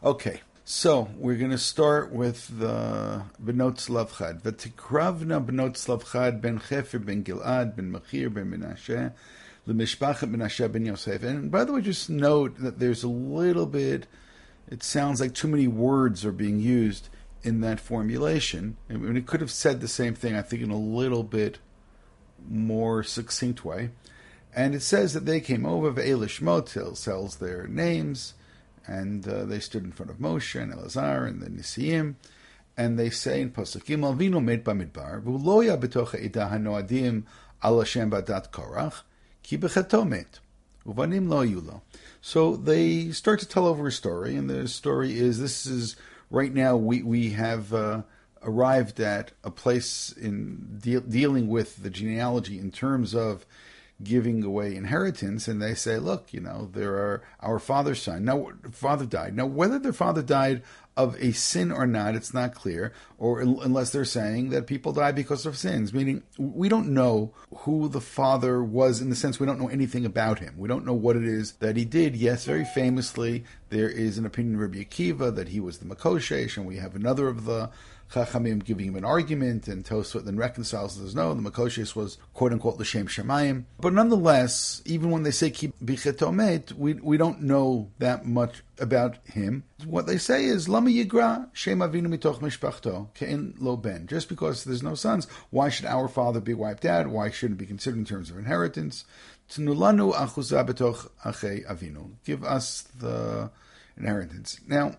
Okay, so we're going to start with the Benot Slavchad. V'tikravna Benot Slavchad ben Chefer ben Gilad ben Machir ben Menashe l'mishpachet Menashe ben Yosef. And by the way, just note that there's a little bit, it sounds like too many words are being used in that formulation. I mean, it could have said the same thing, I think, in a little bit more succinct way. And it says that they came over, Ve'elishmot tells their names, and they stood in front of Moshe and Elazar and the Nisiim, and they say in Pasuk Gimel, Vino met bamidbar, v'uloya betocha ida hanoadim al Hashem badat Korach, ki bechato met, uvanim lo yulo. So they start to tell over a story, and the story is, this is, right now we have arrived at a place in dealing with the genealogy in terms of giving away inheritance, and they say, look, there are our father's son. Now, father died. Now, whether their father died of a sin or not, it's not clear, or unless they're saying that people die because of sins, meaning we don't know who the father was, in the sense we don't know anything about him. We don't know what it is that he did. Yes, very famously, there is an opinion of Rabbi Akiva that he was the Makoshesh, and we have another of the Chachamim giving him an argument, and Tosfot then reconciles and says, no, the Makoshes was quote-unquote L'Shem Shemayim. But nonetheless, even when they say Ki Bicheto Met, we don't know that much about him. What they say is, Lama Yigra Shem Avinu Mitoch Mishpachto Ke'in Lo Ben. Just because there's no sons, why should our father be wiped out? Why shouldn't it be considered in terms of inheritance? Tnulanu Achuza Betoch Achei Avinu. Give us the inheritance. Now,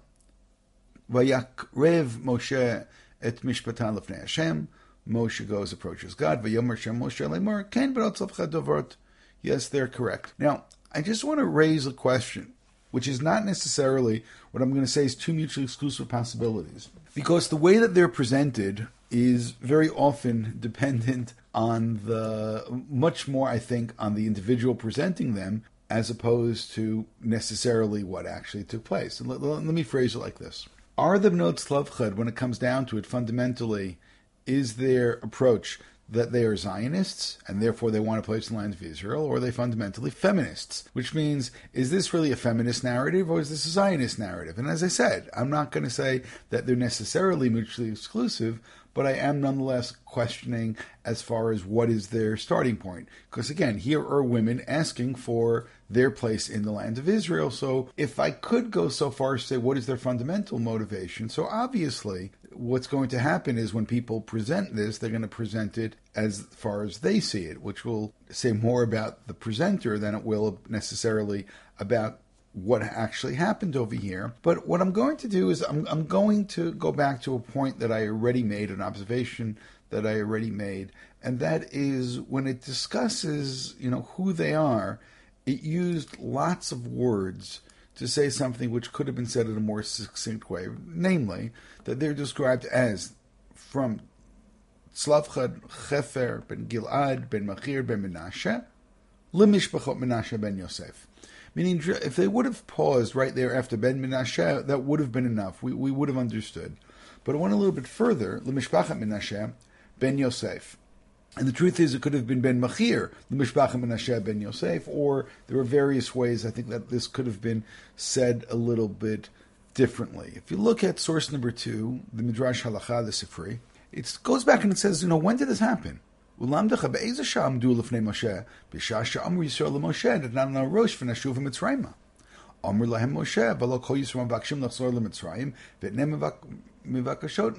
Vayakrev Moshe et mishpatan lefnei Hashem. Moshe goes, approaches God. Vayomer Shem Moshe lemor ken berot tzavcha dovot. Yes, they're correct. Now, I just want to raise a question, which is not necessarily what I'm going to say is two mutually exclusive possibilities, because the way that they're presented is very often dependent on much more, I think, on the individual presenting them, as opposed to necessarily what actually took place. And let me phrase it like this. Are the Bnot Slavchad, when it comes down to it, fundamentally, is their approach that they are Zionists, and therefore they want to place the land of Israel, or are they fundamentally feminists? Which means, is this really a feminist narrative, or is this a Zionist narrative? And as I said, I'm not going to say that they're necessarily mutually exclusive, but I am nonetheless questioning as far as what is their starting point. Because again, here are women asking for their place in the land of Israel. So if I could go so far as to say what is their fundamental motivation, so obviously what's going to happen is when people present this, they're going to present it as far as they see it, which will say more about the presenter than it will necessarily about what actually happened over here. But what I'm going to do is I'm going to go back to a point that I already made, an observation that I already made, and that is when it discusses, who they are, it used lots of words to say something which could have been said in a more succinct way, namely that they're described as from Slavchad, Chefer, ben Gilad, ben Machir, ben Menashe, Limishpachot Menashe ben Yosef. Meaning, if they would have paused right there after Ben Menashe, that would have been enough. We would have understood. But it went a little bit further. L'mishpachat Menashe ben Yosef. And the truth is, it could have been Ben Machir, L'mishpachat Menashe ben Yosef, or there are various ways I think that this could have been said a little bit differently. If you look at source number 2, the Midrash Halacha, the Sifri, it goes back and it says, when did this happen? ולמדך באיזה שעה עמדו לפני משה? בשעה שאמרו ישראל למשה, נתן לנו ראש ונשוב מצרימה. אמר להם משה, ולא כל ישראל מבקשים לחזור למצרים, ואתנה מבקשות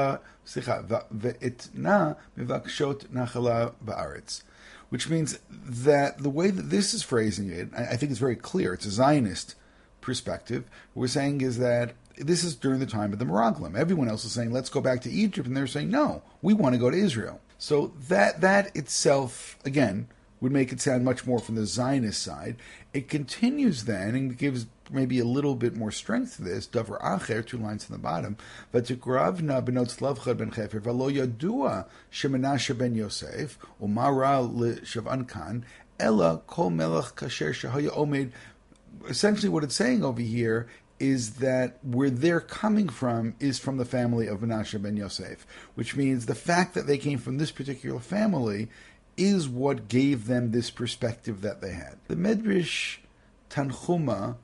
נחלה בארץ. Which means that the way that this is phrasing it, I think it's very clear, it's a Zionist perspective. What we're saying is that this is during the time of the Meraglim. Everyone else is saying, let's go back to Egypt, and they're saying, no, we want to go to Israel. So that itself, again, would make it sound much more from the Zionist side. It continues then and gives maybe a little bit more strength to this. Davar Acher, 2 lines in the bottom. V'tikravna benot Slavchad ben Chefer v'lo yadua shemenashe ben Yosef umara l'shavan kan ella kol melech kasher shahaya omed. Essentially what it's saying over here is that where they're coming from is from the family of Menashe ben Yosef, which means the fact that they came from this particular family is what gave them this perspective that they had. The Medrash Tanchuma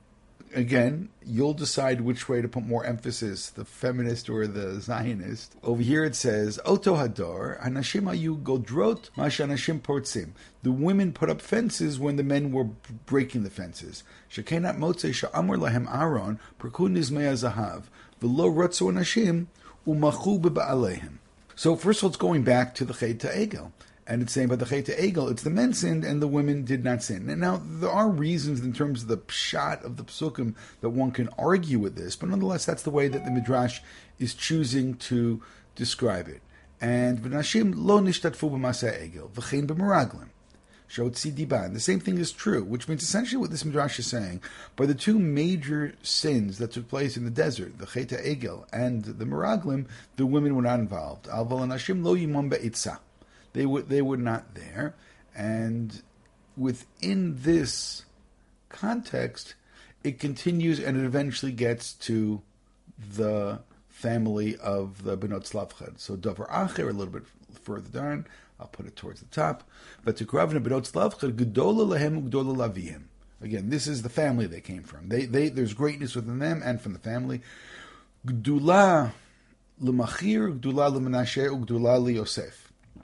again, you'll decide which way to put more emphasis, the feminist or the Zionist. Over here it says, Oto Hador, Hanashim Ayu Godrot, Mashanashim Portzim. The women put up fences when the men were breaking the fences. Shekenat Motze Sha'amur Lahem Aaron, Perkun Nizmei Zahav, V'lo Rotzu Anashim, Umachu B'Ba'alehem. So first of all, it's going back to the Chet Egel. And it's saying about the Chet Egel, it's the men sinned and the women did not sin. And now, there are reasons in terms of the pshat of the psukim that one can argue with this, but nonetheless, that's the way that the Midrash is choosing to describe it. And v'nashim lo nishtatfu b'maseh egel, v'chein b'meraglim, shotzi diban. The same thing is true, which means essentially what this Midrash is saying, by the two major sins that took place in the desert, the Chet Egel and the meraglim, the women were not involved. Al v'lanashim lo yimon be'itzah. They were not there, and within this context, it continues and it eventually gets to the family of the Benot Slavchad. So Dover Acher, a little bit further down, I'll put it towards the top. But to Kravna Benot Slavchad, Gedola Lahem U'Gdola Lavihim. Again, this is the family they came from. There's greatness within them and from the family. Gdula L'Machir, Gdula L'Menashe, U'Gdula L'Yosef.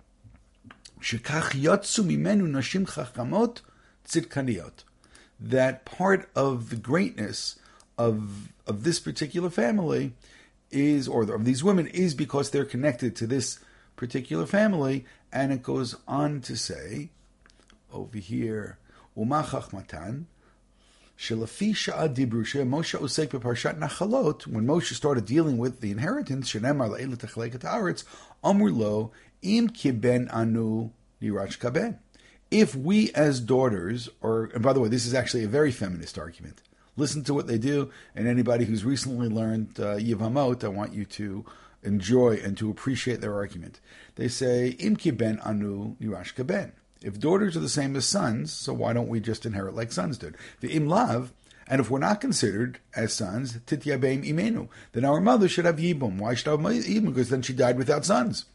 That part of the greatness of this particular family is, or of these women, is because they're connected to this particular family. And it goes on to say, over here, Uma Chachmatan, Shelafi Sha'ad Dibrusha, Moshe Osek B'Parshat Nachalot, when Moshe started dealing with the inheritance, Shenemar La'ila Techlek Ha'aretz, Amur Lo, Im Kiben Anu Nirach Kaben. If we as daughters, and by the way, this is actually a very feminist argument. Listen to what they do, and anybody who's recently learned Yevamot, I want you to enjoy and to appreciate their argument. They say, Im Kiben Anu Nirach Kaben. If daughters are the same as sons, so why don't we just inherit like sons did? The Im Lav, and if we're not considered as sons, Tityabeim Imenu, then our mother should have Yibum. Why should I have Yibum? Because then she died without sons.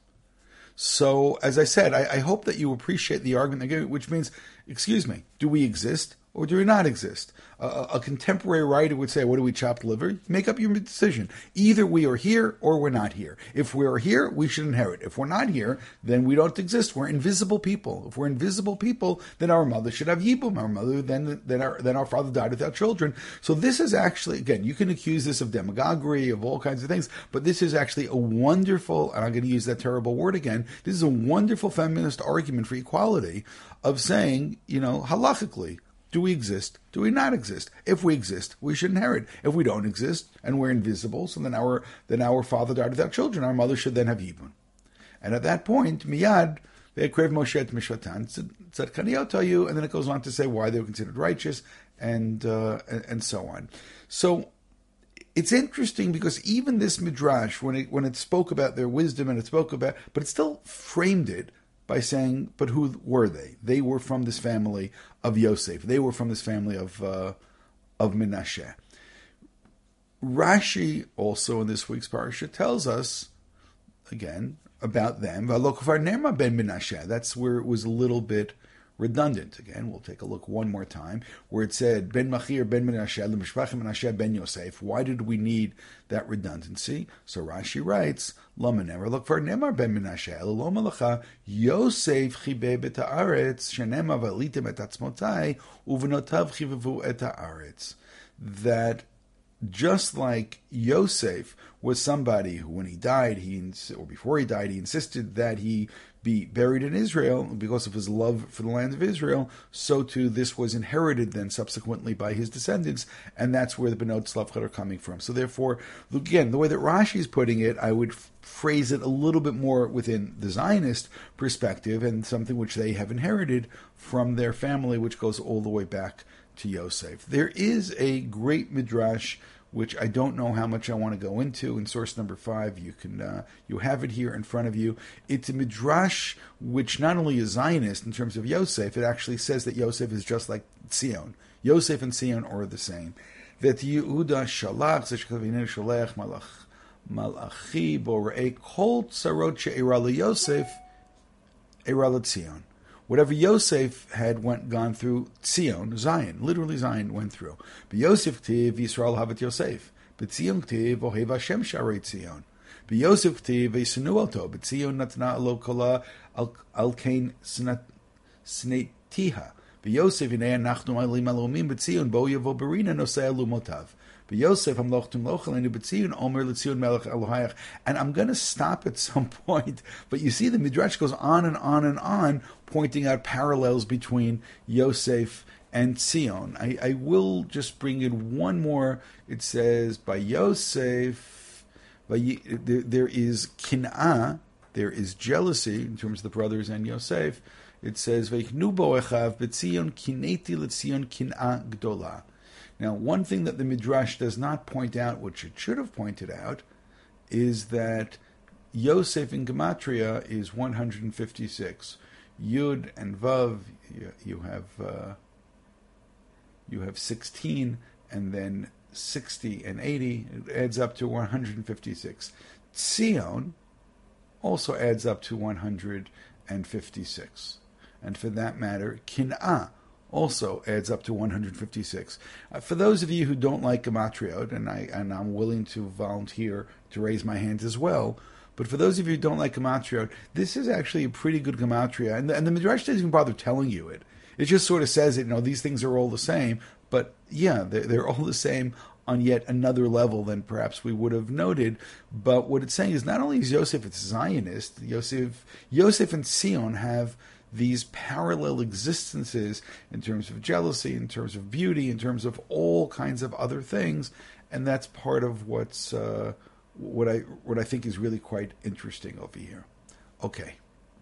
So, as I said, I hope that you appreciate the argument they give, which means, excuse me, do we exist or do we not exist? A contemporary writer would say, what do we chop liver? Make up your decision. Either we are here or we're not here. If we're here, we should inherit. If we're not here, then we don't exist. We're invisible people. If we're invisible people, then our mother should have yibum. Our mother, then our father died without children. So this is actually, again, you can accuse this of demagoguery, of all kinds of things, but this is actually a wonderful, and I'm going to use that terrible word again, this is a wonderful feminist argument for equality of saying, halachically, do we exist? Do we not exist? If we exist, we should inherit. If we don't exist and we're invisible, so then our father died without children. Our mother should then have yibum. And at that point, miyad ve'ekrev Moshe et mishvatan tzadkaniyot, and then it goes on to say why they were considered righteous and so on. So it's interesting because even this midrash, when it spoke about their wisdom and it spoke about, but it still framed it by saying, but who were they? They were from this family of Yosef. They were from this family of Menashe. Rashi also in this week's parasha tells us, again, about them. V'alokvar Nerma ben Menashe. That's where it was a little bit redundant. Again, we'll take a look one more time, where it said, Ben Machir, Ben Menashe, L'mishpach Menashe, Ben Yosef. Why did we need that redundancy? So Rashi writes, Lama never look for Nemar Ben Menashe, Lo Malacha, Yosef chibe bet haaretz, Shenema v'alitem et atzmotai, uvenotav chivevu et haaretz. That just like Yosef was somebody who, when he died, or before he died, he insisted that he be buried in Israel because of his love for the land of Israel, so too this was inherited then subsequently by his descendants, and that's where the Benot Slavchad are coming from. So therefore, again, the way that Rashi is putting it, I would phrase it a little bit more within the Zionist perspective, and something which they have inherited from their family, which goes all the way back to Yosef. There is a great midrash which I don't know how much I want to go into. In source number 5, you have it here in front of you. It's a midrash which not only is Zionist in terms of Yosef, it actually says that Yosef is just like Zion. Yosef and Zion are the same. That Yehuda shalach zeshkaviner sholech malachi borei kol tzarot she'era leYosef era leZion. whatever Yosef had gone through, Tzion, Zion, literally Zion went through. But Yosef Ktiv, Yisrael Havet Yosef. But Tzion Ktiv, Ohev Hashem Sharei Tzion. But Yosef Ktiv, Yisenu Alto. But Tzion Natna Alo Kola Alkein Snetiha. But Yosef Inei Anachnu Alim Alomim. But Tzion Bo Yevo Berina Nosei Alumotav. But Yosef Hamloch Tumloch Alenu. But Tzion Omer L'Tzion Melech Elohayach. And I'm going to stop at some point. But you see, the Midrash goes on and on and on, pointing out parallels between Yosef and Tzion. I will just bring in one more. It says, by Yosef, there is kin'ah, there is jealousy in terms of the brothers and Yosef. It says, Veichnu bo echav b'Tzion kineti l'Tzion kin'ah gdola. Now, one thing that the Midrash does not point out, which it should have pointed out, is that Yosef in Gematria is 156. Yud and Vav, you have 16, and then 60 and 80. It adds up to 156. Tzion also adds up to 156. And for that matter, Kin'ah also adds up to 156. For those of you who don't like Gematriot, and I'm willing to volunteer to raise my hand as well, but for those of you who don't like Gematriot, this is actually a pretty good Gematria, and the Midrash doesn't even bother telling you it. It just sort of says it, these things are all the same, but yeah, they're all the same on yet another level than perhaps we would have noted. But what it's saying is not only is Yosef a Zionist, Yosef and Tzion have these parallel existences in terms of jealousy, in terms of beauty, in terms of all kinds of other things, and that's part of what I think is really quite interesting over here. Okay.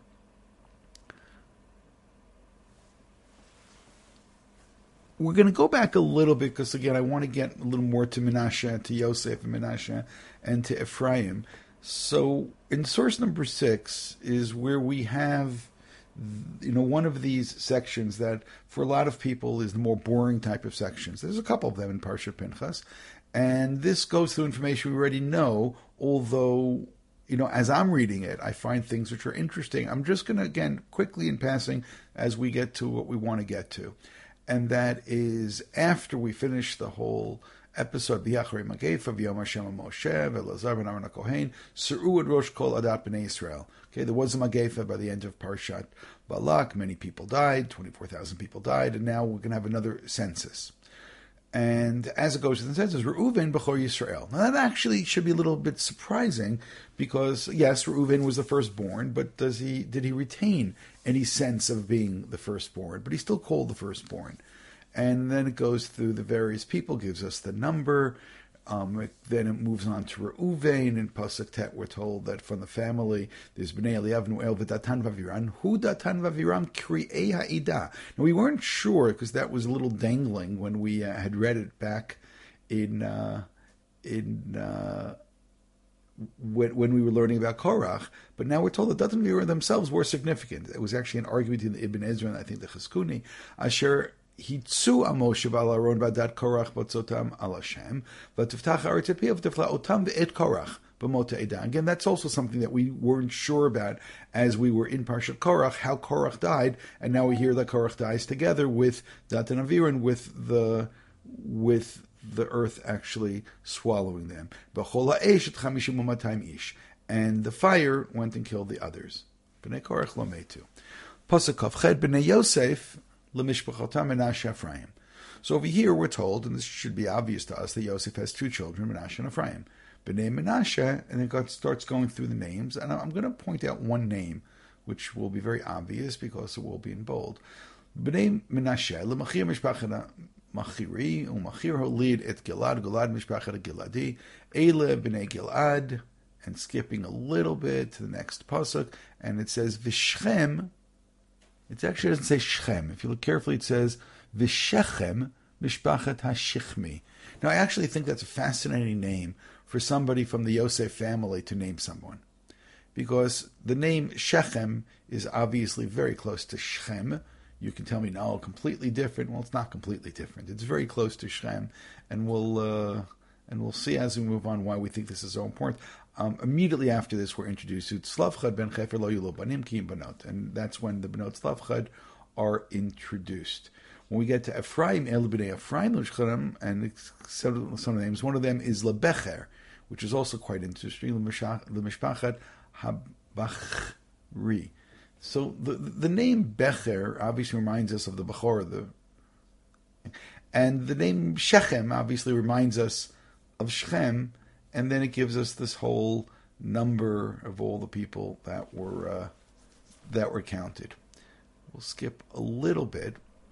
We're going to go back a little bit because, again, I want to get a little more to Menashe, to Yosef and Menashe, and to Ephraim. So in source number 6 is where we have one of these sections that for a lot of people is the more boring type of sections. There's a couple of them in Parshat Pinchas, and this goes through information we already know, although, as I'm reading it, I find things which are interesting. I'm just going to, again, quickly in passing as we get to what we want to get to. And that is after we finish the whole episode, B'yachari Magefa, V'yom Hashem Moshe, V'elazar ben Aaron HaKohen, Seru ad Rosh Kol Adat B'nai Israel. Okay, there was a Magefa by the end of Parshat Balak. Many people died, 24,000 people died, and now we're going to have another census. And as it goes to the census, Reuven B'chor Yisrael. Now that actually should be a little bit surprising because, yes, Reuven was the firstborn, but did he retain any sense of being the firstborn? But he's still called the firstborn. And then it goes through the various people, gives us the number. Then it moves on to Reuven. In Pasuk Tet, we're told that from the family, there's Bnei Eliav, Nuel, V'Datan Vaviran. Hu Datan Vaviram Kri'ei Ha'ida. Now, we weren't sure, because that was a little dangling when we had read it back when we were learning about Korach, but now we're told that Datan Vaviram themselves were significant. It was actually an argument between the Ibn Ezra and I think the Chizkuni. Asher Hitzu Moshe v'al Aaron v'adat Korach b'tzotam al Hashem v'tiftach haaretz et piav v'tifla otam v'et Korach b'mota Edah. Again, that's also something that we weren't sure about as we were in Parshat Korach, how Korach died, and now we hear that Korach dies together with Datan and Aviran, with the earth actually swallowing them. B'chol ha'esh et 50 u'matayim ish, and the fire went and killed the others. B'nei Korach lo metu. Pasuk Kavchet b'nei Yosef. So over here we're told, and this should be obvious to us, that Yosef has two children, Menashe and Ephraim. B'nei Menashe, and it starts going through the names, and I'm going to point out one name, which will be very obvious because it will be in bold. B'nei Menashe, l'machir mishpachet machiri, u'machir holid et Gilad, Gilad mishpachet Giladi, Eile b'nei Gilad, and skipping a little bit to the next pasuk, and it says V'Shchem. It actually doesn't say Shechem. If you look carefully, it says V'Shechem Mishpachet HaShichmi. Now, I actually think that's a fascinating name for somebody from the Yosef family to name someone, because the name Shechem is obviously very close to Shechem. You can tell me, no, completely different. Well, it's not completely different. It's very close to Shechem, and we'll and we'll see as we move on why we think this is so important. Immediately after this, we're introduced to Tzlavchad ben Chefer lo yulu banim ki im banot, and that's when the Benot Tzlavchad are introduced. When we get to Ephraim, El b'nei Ephraim l'shcharam, and some of the names, one of them is Lebecher, which is also quite interesting, L'mishpachat HaBachri. So the name Becher obviously reminds us of the Bechor, and the name Shechem obviously reminds us of Shechem, and then it gives us this whole number of all the people that were counted. We'll skip a little bit.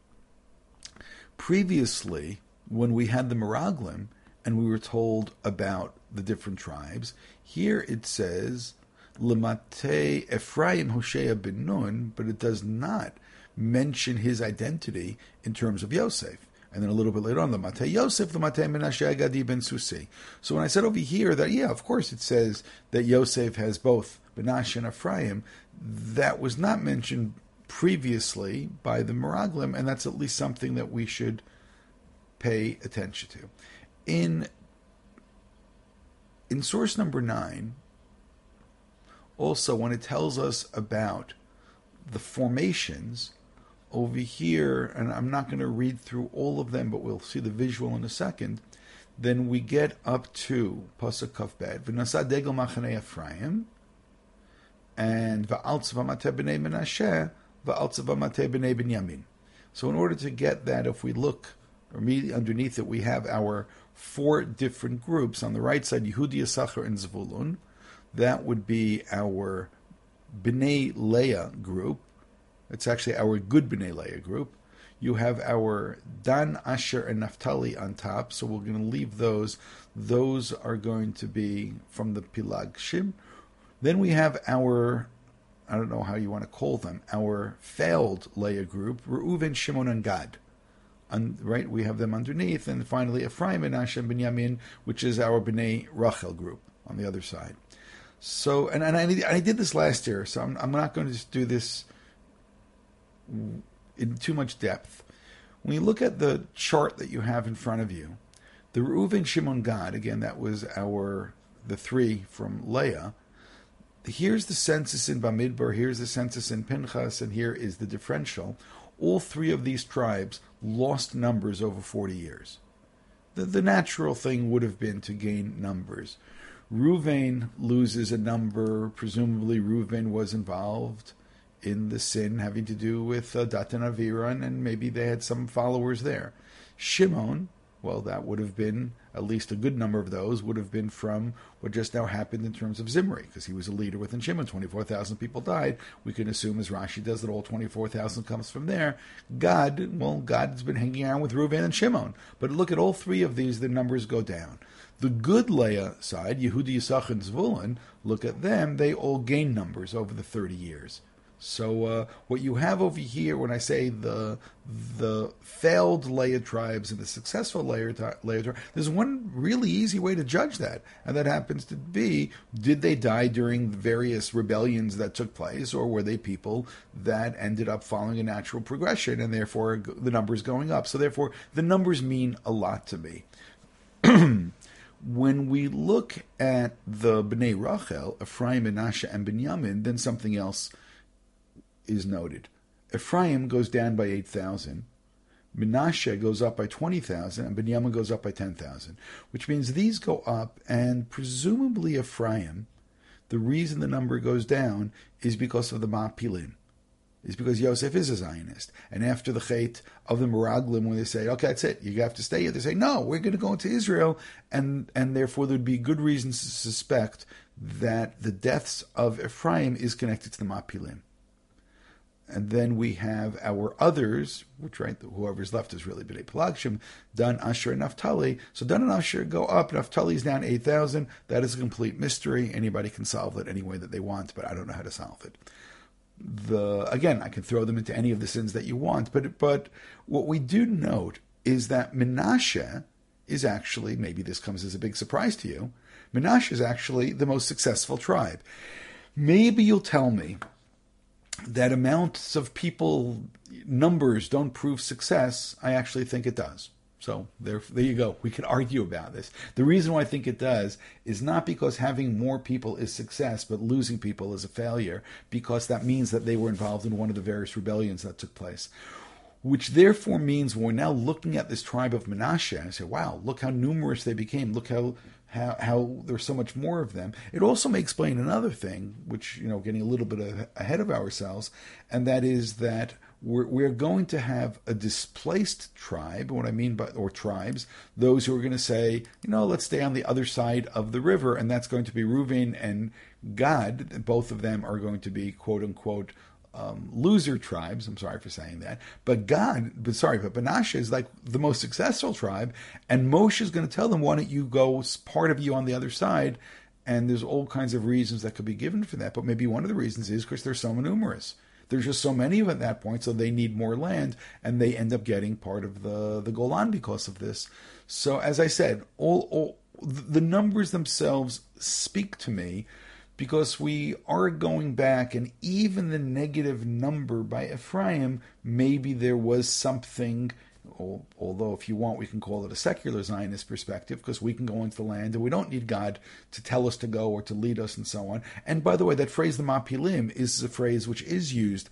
Previously, when we had the Meraglim, and we were told about the different tribes, here it says, Lemate Ephraim Hoshea ben Nun, but it does not mention his identity in terms of Yosef. And then a little bit later on, Lemate Yosef, Lemate Menashe Agadi ben Susi. So when I said over here that, yeah, of course it says that Yosef has both Menashe and Ephraim, that was not mentioned previously by the Meraglim, and that's at least something that we should pay attention to. In source number 9, also when it tells us about the formations, over here, and I'm not going to read through all of them, but we'll see the visual in a second, then we get up to Pasuk Kaf Bet, V'nasa degel machane Ephraim, and Va'al tzva mateh b'nei Menashe, Va'al tzva mateh b'nei Binyamin. So in order to get that, if we look immediately underneath it, we have our 4 different groups. On the right side, Yehudi, Yisachar, and Zvulun. That would be our B'nai Leah group. It's actually our good B'nai Leah group. You have our Dan, Asher, and Naphtali on top, so we're going to leave those. Those are going to be from the Pilagshim. Then we have our, I don't know how you want to call them, our failed Leah group, Reuven, Shimon, and Gad. Right, we have them underneath, and finally Ephraim, Menashe, and Binyamin, which is our B'nai Rachel group on the other side. So, and I did this last year, so I'm not going to just do this in too much depth. When you look at the chart that you have in front of you, the Reuven, Shimon, Gad, again, that was the 3 from Leah. Here's the census in Bamidbar, here's the census in Pinchas, and here is the differential. All 3 of these tribes lost numbers over 40 years. The natural thing would have been to gain numbers. Reuven loses a number. Presumably Reuven was involved in the sin having to do with Datan Aviran, and maybe they had some followers there. Shimon, well, that would have been, at least a good number of those would have been from what just now happened in terms of Zimri, because he was a leader within Shimon. 24,000 people died. We can assume, as Rashi does, that all 24,000 comes from there. God's been hanging around with Reuven and Shimon. But look at all 3 of these, the numbers go down. The good Leah side, Yehudi, Yisachar, and Zvulun, look at them, they all gain numbers over the 30 years. So what you have over here, when I say the failed Leah tribes and the successful Leah tribes, there's one really easy way to judge that, and that happens to be, did they die during various rebellions that took place, or were they people that ended up following a natural progression, and therefore the numbers going up? So therefore, the numbers mean a lot to me. When we look at the B'nai Rachel, Ephraim, Menashe, and Binyamin, then something else is noted. Ephraim goes down by 8,000, Menashe goes up by 20,000, and Binyamin goes up by 10,000, which means these go up, and presumably Ephraim, the reason the number goes down is because of the Ma'apilim, is because Yosef is a Zionist. And after the Chait of the Meraglim, when they say, okay, that's it, you have to stay here, they say, no, we're going to go into Israel, and therefore there'd be good reasons to suspect that the deaths of Ephraim is connected to the Ma'apilim. And then we have our others, which, right, whoever's left is really B'nai Pelagshim, Dan, Asher, and Naphtali. So Dan and Asher go up. Naphtali's down 8,000. That is a complete mystery. Anybody can solve it any way that they want, but I don't know how to solve it. Again, I can throw them into any of the sins that you want, but what we do note is that Menashe is actually, maybe this comes as a big surprise to you, Menashe is actually the most successful tribe. Maybe you'll tell me that amounts of people, numbers don't prove success. I actually think it does. So there you go. We could argue about this. The reason why I think it does is not because having more people is success, but losing people is a failure, because that means that they were involved in one of the various rebellions that took place. Which therefore means when we're now looking at this tribe of Menashe and say, wow, look how numerous they became. Look how there's so much more of them. It also may explain another thing, which, getting a little bit ahead of ourselves, and that is that we're going to have a displaced tribe. What I mean by, or tribes, those who are going to say, let's stay on the other side of the river, and that's going to be Reuven and Gad. Both of them are going to be, quote unquote, loser tribes. I'm sorry for saying that, but Menashe is like the most successful tribe, and Moshe is going to tell them, why don't you go, part of you on the other side? And there's all kinds of reasons that could be given for that, but maybe one of the reasons is because they're so numerous. There's just so many of them at that point, so they need more land, and they end up getting part of the Golan because of this. So, as I said, all the numbers themselves speak to me, because we are going back, and even the negative number by Ephraim, maybe there was something, although if you want, we can call it a secular Zionist perspective, because we can go into the land and we don't need God to tell us to go or to lead us and so on. And by the way, that phrase, the Mapilim, is a phrase which is used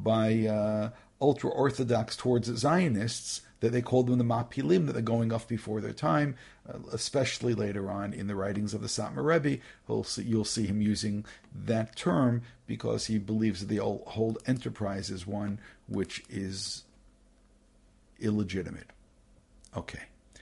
by ultra-Orthodox towards Zionists, that they call them the Mapilim, that they're going off before their time, especially later on in the writings of the Satmar Rebbe. You'll see him using that term because he believes that the whole enterprise is one which is illegitimate. Okay.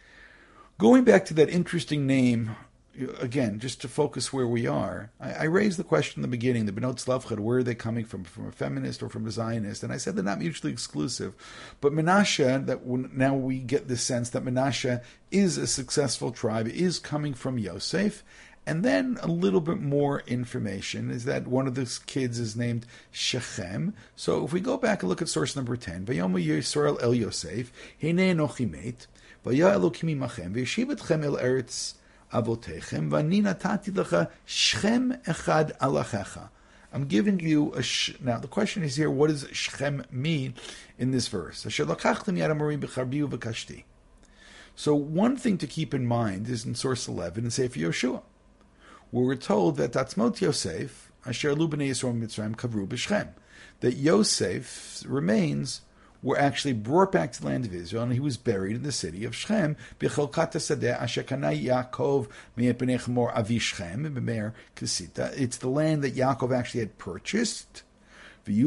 Going back to that interesting name, again, just to focus where we are, I raised the question in the beginning, the Benot Tzlafchad, where are they coming from a feminist or from a Zionist? And I said they're not mutually exclusive. But Menashe, now we get the sense that Menashe is a successful tribe, is coming from Yosef. And then a little bit more information is that one of the kids is named Shechem. So if we go back and look at source number 10, Vayomer Yisrael el Yosef, Hinei Enochi met, Vaya Elokim imachem, V'yeshivetchem el Eretz Avotechem, V'ani natati lecha Shechem echad alachecha. I'm giving you now the question is here, what does Shechem mean in this verse? Asher lakachtem yad amorim b'charbiu v'kashti. So one thing to keep in mind is in source 11 in Sefer Yoshua, where we're told that Tatzmot Yosef, Asher lu b'nei Yisrael Mitzrayim kavru b'Shechem, that Yosef's remains were actually brought back to the land of Israel, and he was buried in the city of Shechem, b'chelkat hasadeh asher kana Yaakov me'et b'nei Chamor avi Shechem b'meir Kesita. It's the land that Yaakov actually had purchased. V'yu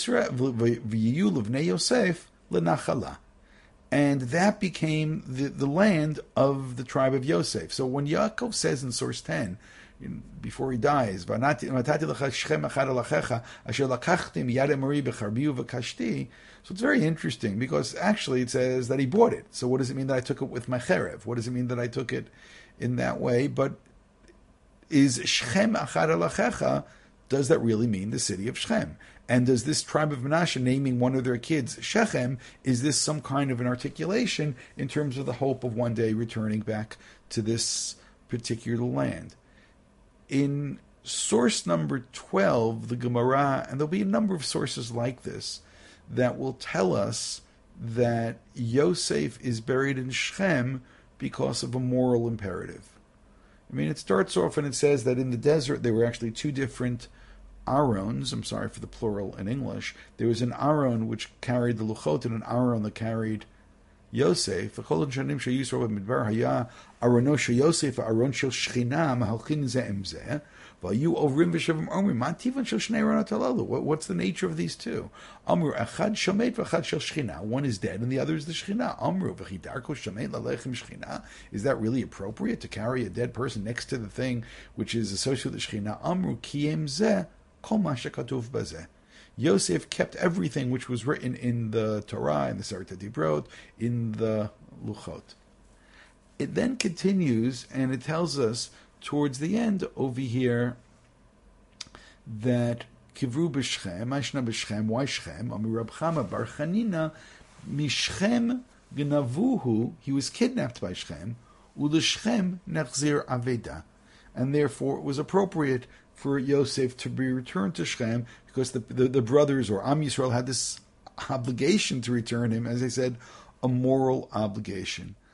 l'vnei Yosef l'nachala. And that became the land of the tribe of Yosef. So when Yaakov says in source 10, before he dies, so it's very interesting, because actually it says that he bought it. So what does it mean that I took it with my cherev? What does it mean that I took it in that way? But is Shechem achad alachecha, does that really mean the city of Shechem? And does this tribe of Menashe naming one of their kids Shechem, is this some kind of an articulation in terms of the hope of one day returning back to this particular land? In source number 12, the Gemara, and there'll be a number of sources like this, that will tell us that Yosef is buried in Shechem because of a moral imperative. I mean, it starts off and it says that in the desert there were actually two different Aarons. I'm sorry for the plural in English. There was an Aaron which carried the Luchot and an Aaron that carried Yosef. Arono shel Yosef, Aaron shel Shechina, mahalchin ze im ze. Vayu ovrim v'shavim omrim, ma tivan shel shnei aronot halalu. What's the nature of these two? Amru echad shomet v'echad shel Shechina. One is dead and the other is the Shechina. Amru v'chidarko shomet lalechem Shechina. Is that really appropriate to carry a dead person next to the thing which is associated with the Shechina? Amru kiyem ze kol ma shekatuv bazeh. Yosef kept everything which was written in the Torah, in the Sefer Dibrot, in the Luchot. It then continues, and it tells us towards the end over here that Kivru b'Shechem, Ashna b'Shechem, why Shechem? Amir Rab Chama bar Chanina, Mishchem gnavuhu, he was kidnapped by Shechem, u'l'Shechem nachzir aveda, and therefore it was appropriate for Yosef to be returned to Shechem, because the brothers, or Am Yisrael, had this obligation to return him, as I said, a moral obligation.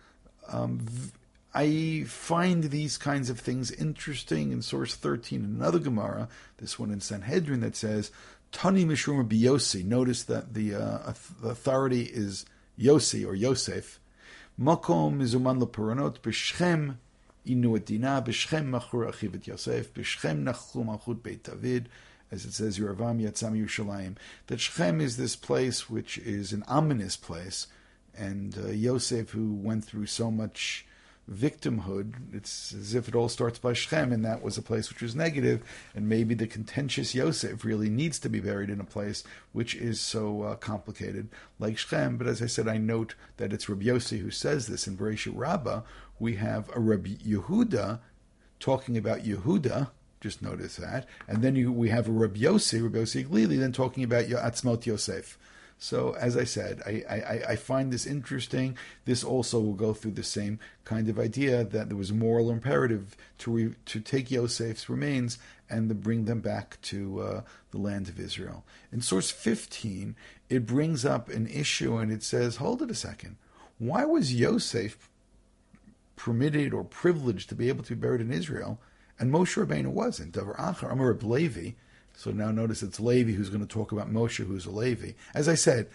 I find these kinds of things interesting in source 13 in another Gemara, this one in Sanhedrin, that says, Tani Mishrum Biyosi. Notice that the authority is Yosi or Yosef. Makom Mizuman Leparanot B'Shchem Inu Edina B'Shchem Machur Achivet Yosef B'Shchem Nachlu Malchut Beit David, as it says, Yeravam Yatzam Yerushalayim. That Shechem is this place which is an ominous place, and Yosef, who went through so much victimhood, it's as if it all starts by Shechem, and that was a place which was negative, and maybe the contentious Yosef really needs to be buried in a place which is so complicated, like Shechem. But as I said, I note that it's Rabbi Yossi who says this. In Bereshit Rabbah, we have a Rabbi Yehuda talking about Yehuda, just notice that, and then we have a Rabbi Yossi Glili, then talking about Atzmot Yosef. So, as I said, I find this interesting. This also will go through the same kind of idea that there was a moral imperative to take Yosef's remains and to bring them back to the land of Israel. In source 15, it brings up an issue and it says, hold it a second, why was Yosef permitted or privileged to be able to be buried in Israel, and Moshe Rabbeinu wasn't? Davar Achar, Amar Reb Levi. So now notice it's Levi who's going to talk about Moshe, who's a Levi. As I said,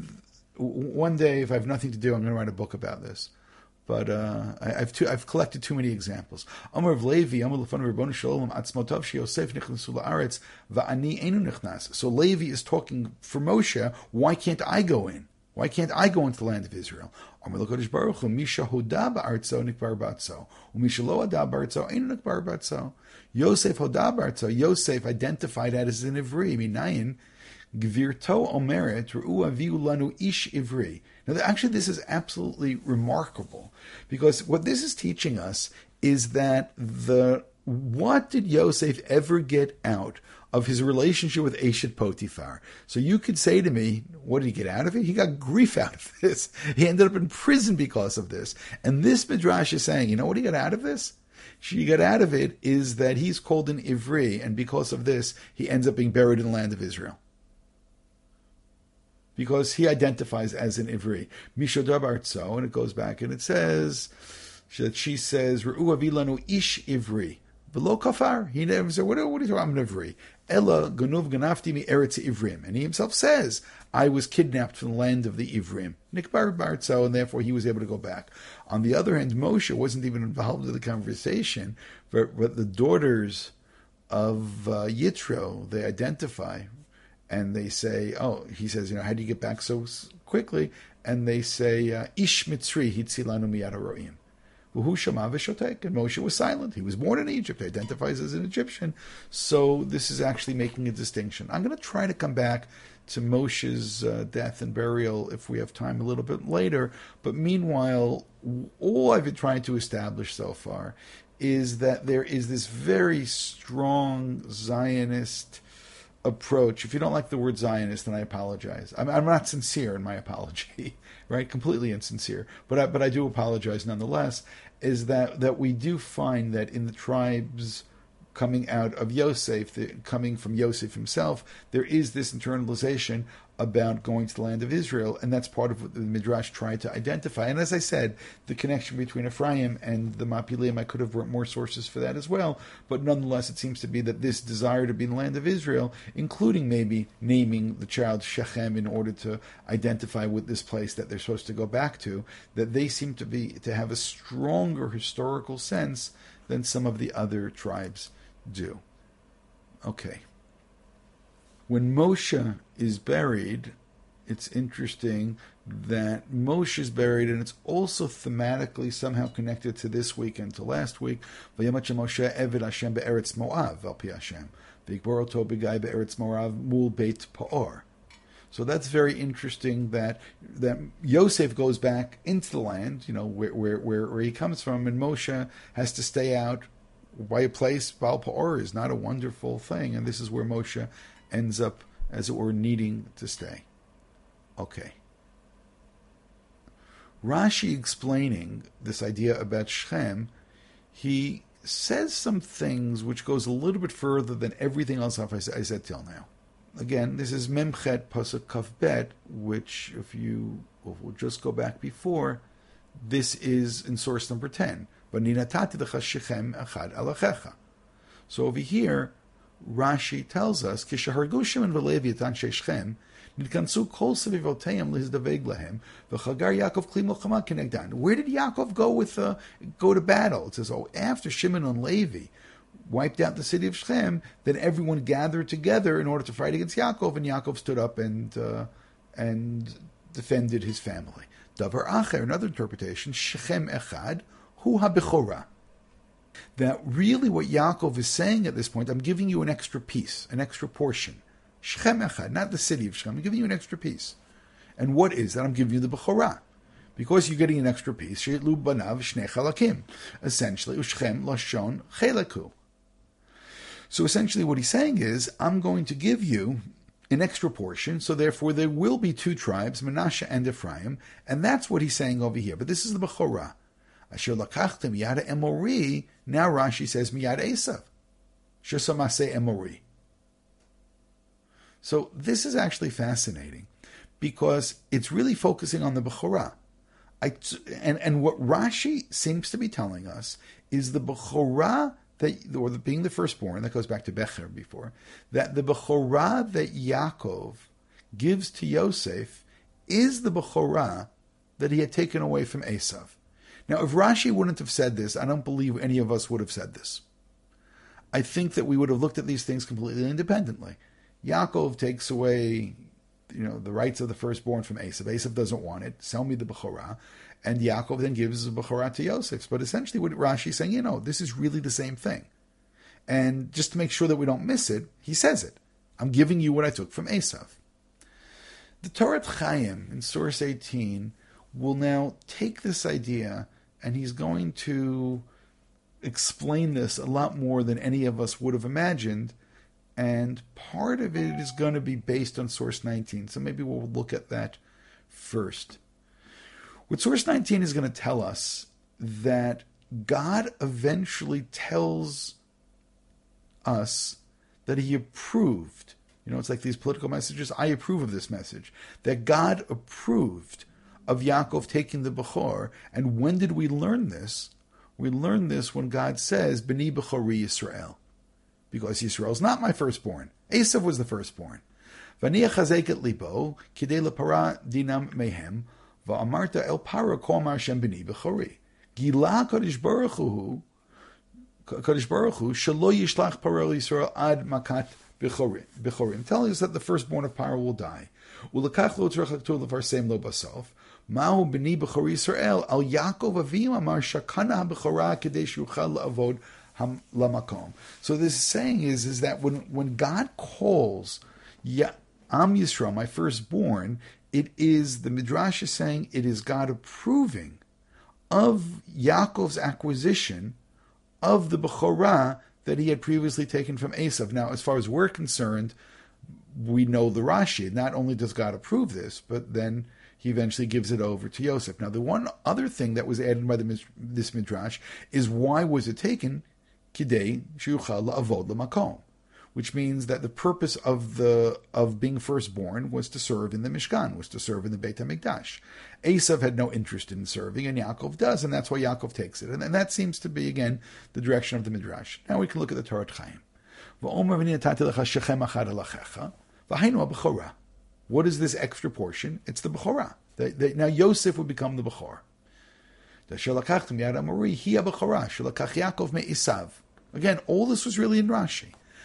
one day, if I have nothing to do, I'm going to write a book about this. But I've collected too many examples. Amar of Levi, Amar Lefan Ribbon Shalom Atzmotav Sheyosef Nichnasu La'aretz Va'ani Einu Nichnas. So Levi is talking for Moshe. Why can't I go in? Why can't I go into the land of Israel? Amar L'Kodesh Baruch Hu Misha Hoda Ba'artzo Nikbar Batzo Umisha Lo Hoda Ba'artzo Einu Nikbar Batzo. Yosef Hoda Ba'artzo. Yosef identified as an Ivri. Minayin Gvirto Omeret Ru'u Aviu Lanu Ish Ivri. Now, actually, this is absolutely remarkable, because what this is teaching us is that what did Yosef ever get out of his relationship with Eshet Potiphar? So you could say to me, what did he get out of it? He got grief out of this. He ended up in prison because of this. And this Midrash is saying, you know what he got out of this? She got out of it is that he's called an Ivri, and because of this, he ends up being buried in the land of Israel, because he identifies as an Ivri. Mishodah Bartzo, and it goes back and it says that she says, Re'u avilanu ish Ivri. Below kafar. He never said, what are you talking about? I'm an Ivri. Ella ganuv ganafti mi eretz Ivrim. And he himself says, I was kidnapped from the land of the Ivrim. Nikbar Bartzo, and therefore he was able to go back. On the other hand, Moshe wasn't even involved in the conversation, but the daughters of Yitro, they identify, and they say, he says, how do you get back so quickly? And they say, Ish Mitzri hitzilanu miyad haroim. Uhu shama v'shotek. And Moshe was silent. He was born in Egypt. He identifies as an Egyptian. So this is actually making a distinction. I'm going to try to come back to Moshe's death and burial if we have time a little bit later. But meanwhile, all I've been trying to establish so far is that there is this very strong Zionist approach. If you don't like the word Zionist, then I apologize. I'm not sincere in my apology, right? Completely insincere. But I do apologize nonetheless, is that we do find that in the tribes coming out of Yosef, coming from Yosef himself, there is this internalization about going to the land of Israel, and that's part of what the Midrash tried to identify. And as I said, the connection between Ephraim and the Mapilim, I could have brought more sources for that as well, but nonetheless it seems to be that this desire to be in the land of Israel, including maybe naming the child Shechem in order to identify with this place that they're supposed to go back to, that they seem to have a stronger historical sense than some of the other tribes do. Okay. When Moshe is buried, it's interesting that Moshe is buried, and it's also thematically somehow connected to this week and to last week. V'yamach Moshe eved Hashem be'eretz Moav al pi Hashem v'yikbor oto b'gai be'eretz Moav mul beit Pa'or. So that's very interesting that Yosef goes back into the land, where he comes from, and Moshe has to stay out by a place. Baal Pa'or is not a wonderful thing, and this is where Moshe ends up, as it were, needing to stay. Okay. Rashi explaining this idea about Shechem, he says some things which goes a little bit further than everything else I said till now. Again, this is Memchet Pasuk Kaf Bet, which we'll just go back before, This is in source number 10. So over here, Rashi tells us, "Kishahargu Shimon v'Levi et anshe Shechem, nitkansu kol sevivoteim lizdaveg lahem, v'chagar Yaakov kli milchama kenegdan." Where did Yaakov go to battle? It says, after Shimon and Levi wiped out the city of Shechem, then everyone gathered together in order to fight against Yaakov, and Yaakov stood up and defended his family. Davar acher, another interpretation, Shechem echad hu habechora. That really what Yaakov is saying at this point, I'm giving you an extra piece, an extra portion. Shechem echad, not the city of Shechem, I'm giving you an extra piece. And what is that? I'm giving you the bechora. Because you're getting an extra piece, she'itlu banav shnei chalakim. Essentially, ushchem lashon cheleku. So essentially what he's saying is, I'm going to give you an extra portion, so therefore there will be two tribes, Menashe and Ephraim, and that's what he's saying over here. But this is the Bechorah. Asher lakachtem yada emori, now Rashi says miyad Esav. Shesamase emori. So this is actually fascinating, because it's really focusing on the Bechorah. And what Rashi seems to be telling us is the Bechorah, being the firstborn, that goes back to Becher before, that the Bechorah that Yaakov gives to Yosef is the Bechorah that he had taken away from Esav. Now, if Rashi wouldn't have said this, I don't believe any of us would have said this. I think that we would have looked at these things completely independently. Yaakov takes away, the rights of the firstborn from Esav. Esav doesn't want it. Sell me the Bechorah. And Yaakov then gives the Bechorah to Yosef. But essentially what Rashi is saying, this is really the same thing. And just to make sure that we don't miss it, he says it. I'm giving you what I took from Esav. The Torah Chaim in source 18 will now take this idea, and he's going to explain this a lot more than any of us would have imagined. And part of it is going to be based on source 19. So maybe we'll look at that first. What source 19 is going to tell us, that God eventually tells us that he approved. It's like these political messages. I approve of this message. That God approved of Yaakov taking the Bechor. And when did we learn this? We learn this when God says, B'ni Bechori Yisrael. Because Yisrael is not my firstborn. Esav was the firstborn. V'ani achazek et libo, kidei lepara dinam mehem, va'amarta el para kol mar Hashem b'ni b'chori. Gila Kadosh Baruch Hu, shelo yishlach Paro Yisrael ad makat b'chorim. Telling us that the firstborn of Paro will die. Ulekach lo tzarech l'ktul lefarsem lo basof. Mahu b'ni b'chori Yisrael, al Yaakov avim amar shakana ha'b'chora kidei shuchal la'avod lamakom. So this saying is that when God calls Am Yisrael, my firstborn, it is, the Midrash is saying, it is God approving of Yaakov's acquisition of the Bechorah that he had previously taken from Esav. Now, as far as we're concerned, we know the Rashi. Not only does God approve this, but then he eventually gives it over to Yosef. Now, the one other thing that was added by this Midrash is, why was it taken? Kidei sheyuchal la'avod lamakom, which means that the purpose of being firstborn was to serve in the Mishkan, was to serve in the Beit HaMikdash. Esav had no interest in serving, and Yaakov does, and that's why Yaakov takes it. And that seems to be, again, the direction of the Midrash. Now we can look at the Torah Chaim. What is this extra portion? It's the Bechorah. Now Yosef would become the Bechor. Again, all this was really in Rashi.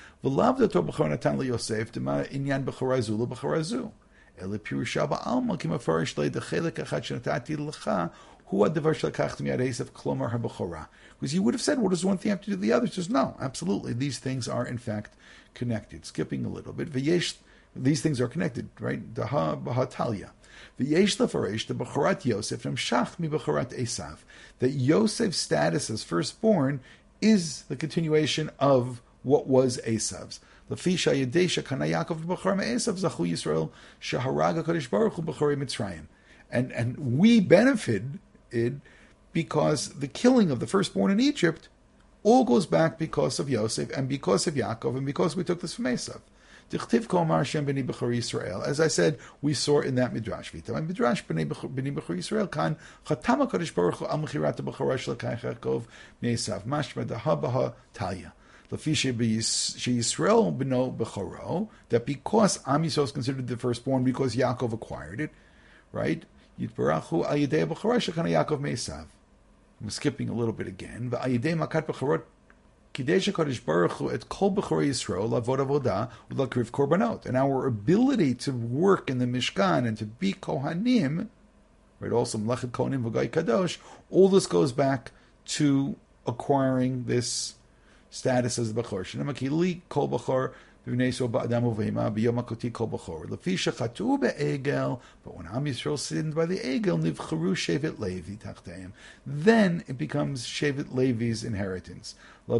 Because you would have said, what does one thing have to do with the other? He says, no, absolutely. These things are in fact connected. Skipping a little bit. These things are connected, right? Daha Bahatalia. V'yesh lefaresh the Bechorat Yosef nemshach mi Bechorat Esav. That Yosef's status as firstborn is the continuation of what was Esav's. Lefisha yedesha kana Yaakov b'Bechor me'Esav zachu Yisrael shaharaga Kadosh Baruch Hu b'Chorei Mitzrayim. And we benefited because the killing of the firstborn in Egypt all goes back because of Yosef and because of Yaakov and because we took this from Esav. Dichtiv kol amar Hashem b'nei b'chor Yisrael. As I said, we saw in that midrash. V'tam midrash b'nei b'chor Yisrael kan chatam HaKadosh Baruch Hu al mechirat ha'bechora shel Yaakov me'esav mashma dahabaha talya. Yisrael b'no b'choro, that because Am Yisrael is considered the firstborn because Yaakov acquired it, right? Yitbarachu al yedei b'chora shel Yaakov me'esav. I'm skipping a little bit again. V'ayidei makat b'chorot Kidesh HaKadosh Baruch Hu et kol b'chorei Yisrael lavod avodah u'lakriv korbanot. And our ability to work in the Mishkan and to be Kohanim, right, also Mlechet Kohanim v'Gai Kadosh, all this goes back to acquiring this status as the Bechor. Shenema kol Bechor b'vnei Yisrael ba'adam u'v'hima b'yom hakoti kol Bechor. Lefi shechatu be'egel, but when Am Yisrael sinned by the Egel, nivcharu Shevet Levi tachteim. Then it becomes Shevet Levi's inheritance. So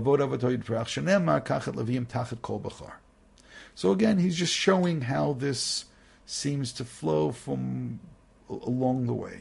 again, he's just showing how this seems to flow from along the way.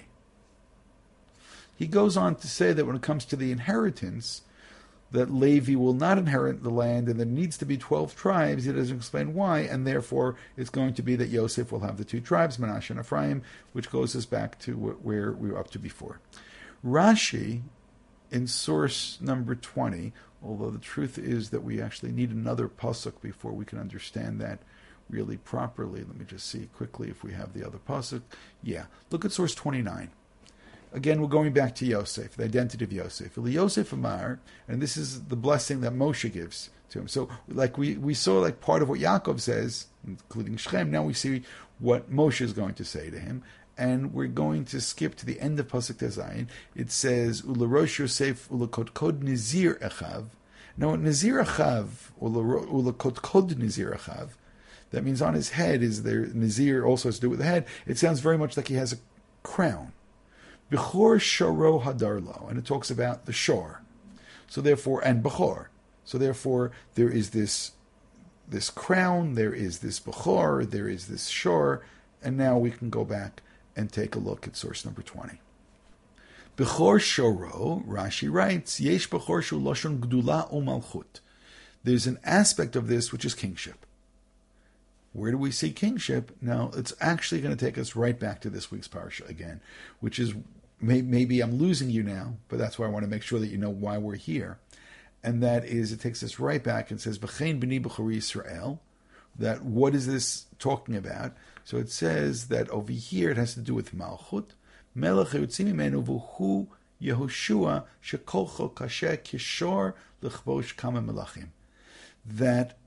He goes on to say that when it comes to the inheritance, that Levi will not inherit the land and there needs to be 12 tribes. He doesn't explain why, and therefore it's going to be that Yosef will have the 2 tribes, Menashe and Ephraim, which goes us back to where we were up to before. Rashi, in source number 20, although the truth is that we actually need another pasuk before we can understand that really properly. Let me just see quickly if we have the other pasuk. Yeah, look at source 29. Again, we're going back to Yosef, the identity of Yosef. Yosef Amar, and this is the blessing that Moshe gives to him. So, like we saw, like part of what Yaakov says, including Shechem. Now we see what Moshe is going to say to him. And we're going to skip to the end of Pasuk Tezayin. It says, Ularosh Yosef ulakotkod nizir echav. Now, nizir echav, ulakotkod nizir echav, that means on his head is there, nizir also has to do with the head. It sounds very much like he has a crown. Bechor sharo hadarlo, and it talks about the shor. So therefore, and bechor. So therefore, there is this crown, there is this bechor, there is this shor, and now we can go back and take a look at source number 20. Bechor shoro, Rashi writes, Yesh bechor shu loshon gdula u'malchut. There's an aspect of this which is kingship. Where do we see kingship? Now, it's actually going to take us right back to this week's parsha again, which is, maybe I'm losing you now, but that's why I want to make sure that you know why we're here. And that is, it takes us right back and says, B'chein b'ni b'chor Yisrael, that what is this talking about? So it says that over here it has to do with Malchut. Melech yotzim mimenu v'hu Yehoshua shekolcho kasher kishor l'chvosh kama melachim. That,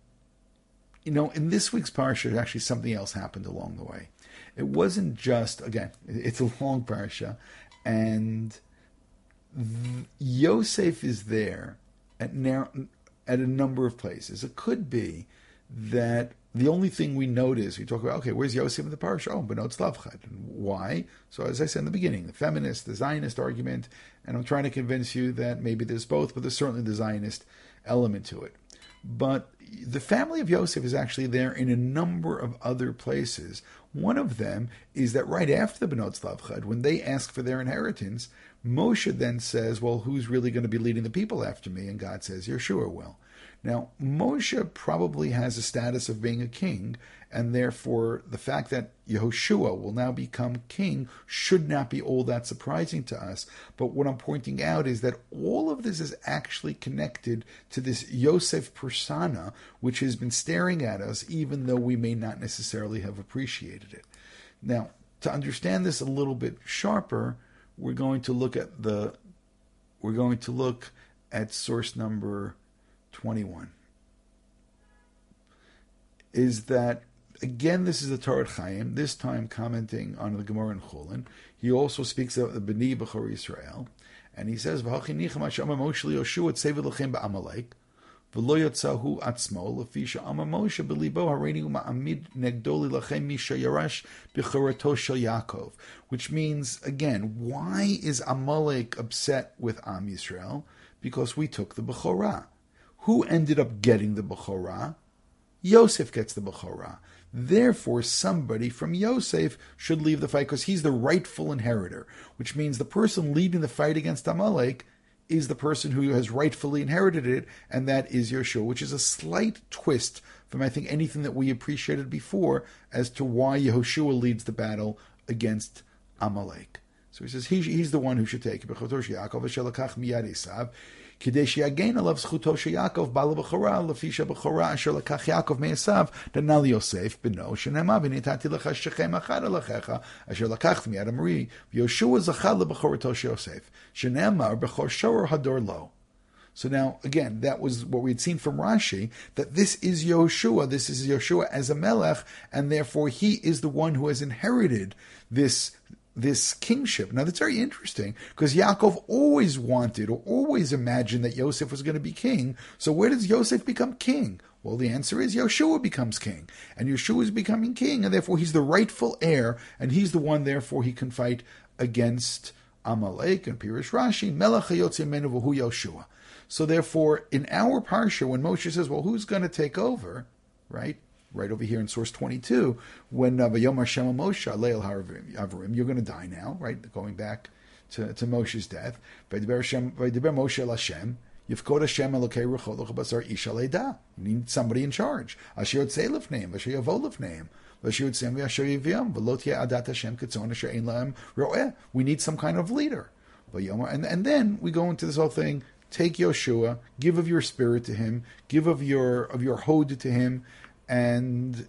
in this week's parsha, actually something else happened along the way. It wasn't just, again, it's a long parsha, and Yosef is there at a number of places. It could be that the only thing we notice, we talk about, okay, where's Yosef in the parsha? Oh, Benot Slavchad. Why? So as I said in the beginning, the feminist, the Zionist argument, and I'm trying to convince you that maybe there's both, but there's certainly the Zionist element to it. But the family of Yosef is actually there in a number of other places. One of them is that right after the Benot Slavchad, when they ask for their inheritance, Moshe then says, well, who's really going to be leading the people after me? And God says, Yeshua will. Now, Moshe probably has a status of being a king, and therefore the fact that Yehoshua will now become king should not be all that surprising to us. But what I'm pointing out is that all of this is actually connected to this Yosef persona, which has been staring at us, even though we may not necessarily have appreciated it. Now, to understand this a little bit sharper, we're going to look at source number 21. Is that, again, this is the Torah Chaim, this time commenting on the Gemara in Chulin. He also speaks of the B'nai B'chor Yisrael, and he says, V'hachinich ma she'amar Moshe liYoshua tzevid lechem ba'amalek, v'lo yotzahu atzmo, lefi she'amar Moshe b'libo hareini u'ma'amid negdo lilachem mi sheyarash b'chorato shel Yaakov. Which means, again, why is Amalek upset with Am Yisrael? Because we took the B'chorah. Who ended up getting the Bechorah? Yosef gets the Bechorah. Therefore, somebody from Yosef should leave the fight because he's the rightful inheritor, which means the person leading the fight against Amalek is the person who has rightfully inherited it, and that is Yeshua, which is a slight twist from, I think, anything that we appreciated before as to why Yehoshua leads the battle against Amalek. So he says he's the one who should take it. כדי שיגן עליו זכותו של יעקב בעל הבכורה, לפי שהבכורה אשר לקח יעקב מעשיו, נתנה ליוסף בנו, שנאמר, ונתתי לך שכם אחד על אחיך, אשר לקחת מיד עמרי, ויהושע זכה לבכורתו של יוסף, שנאמר, בכור שור הדור לו. So now, again, that was what we had seen from Rashi, that this is Yehoshua as a melech, and therefore he is the one who has inherited this kingship. Now that's very interesting, because Yaakov always wanted or always imagined that Yosef was going to be king. So where does Yosef become king? Well, the answer is Yehoshua becomes king. And Yeshua is becoming king, and therefore he's the rightful heir, and he's the one, therefore, he can fight against Amalek. And Pirush Rashi, Melech hayotze menu v'hu Yehoshua. So therefore, in our parsha, when Moshe says, well, who's going to take over, right over here in source 22, when Vayomar Shem Moshe Leil Havarim, you're going to die now, right? Going back to Moshe's death. Vaydiber Moshe El Hashem, Yifkod Hashem Elokei Rucholoch Basar Isha Leida. You need somebody in charge. Asher Yotzei Lefneim, Asher Yavo Lefneim, Asher Yotzei Asher Yivim, V'lo Tieh Adat Hashem Kitzon Asher Ein Lahem Ro'eh. We need some kind of leader. And then we go into this whole thing. Take Yehoshua, give of your spirit to him, give of your hod to him, and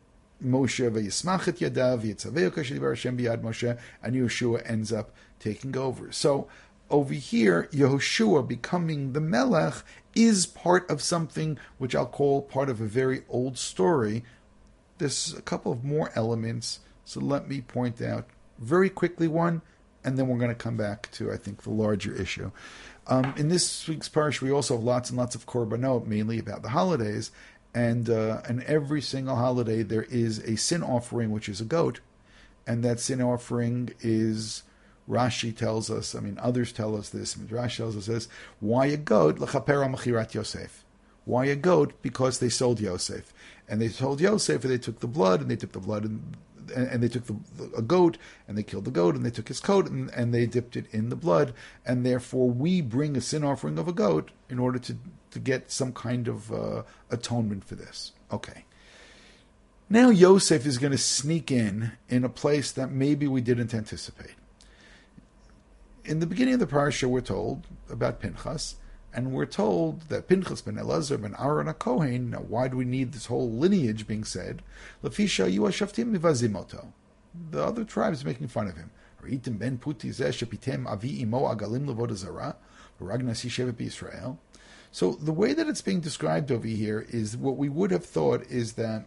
Moshe v'yismach et yadav v'yitzaveu k'shedibar Hashem b'yad Moshe, and Yehoshua ends up taking over. So over here, Yehoshua becoming the Melech is part of something which I'll call part of a very old story. There's a couple of more elements, so let me point out very quickly one, and then we're going to come back to, I think, the larger issue. In this week's parsha, we also have lots and lots of korbanot, mainly about the holidays, and every single holiday there is a sin offering, which is a goat, and that sin offering is, Rashi tells us, others tell us this, Rashi tells us this, why a goat? L'chaper al-machirat Yosef. Why a goat? Because they sold Yosef. And they sold Yosef, and they took the blood, and they took a goat, and they killed the goat, and they took his coat, and they dipped it in the blood, and therefore we bring a sin offering of a goat in order to get some kind of atonement for this. Okay. Now Yosef is going to sneak in a place that maybe we didn't anticipate. In the beginning of the parsha, we're told about Pinchas, and we're told that Pinchas ben Elazar ben Aaron HaKohen, now why do we need this whole lineage being said? Lefisha yu hashaftim mivazimoto. The other tribes are making fun of him. Ritim ben puti zeh shepitem avi imo agalim levoda zara, v'ragnas yishevet b'Yisrael. So the way that it's being described over here is what we would have thought is that,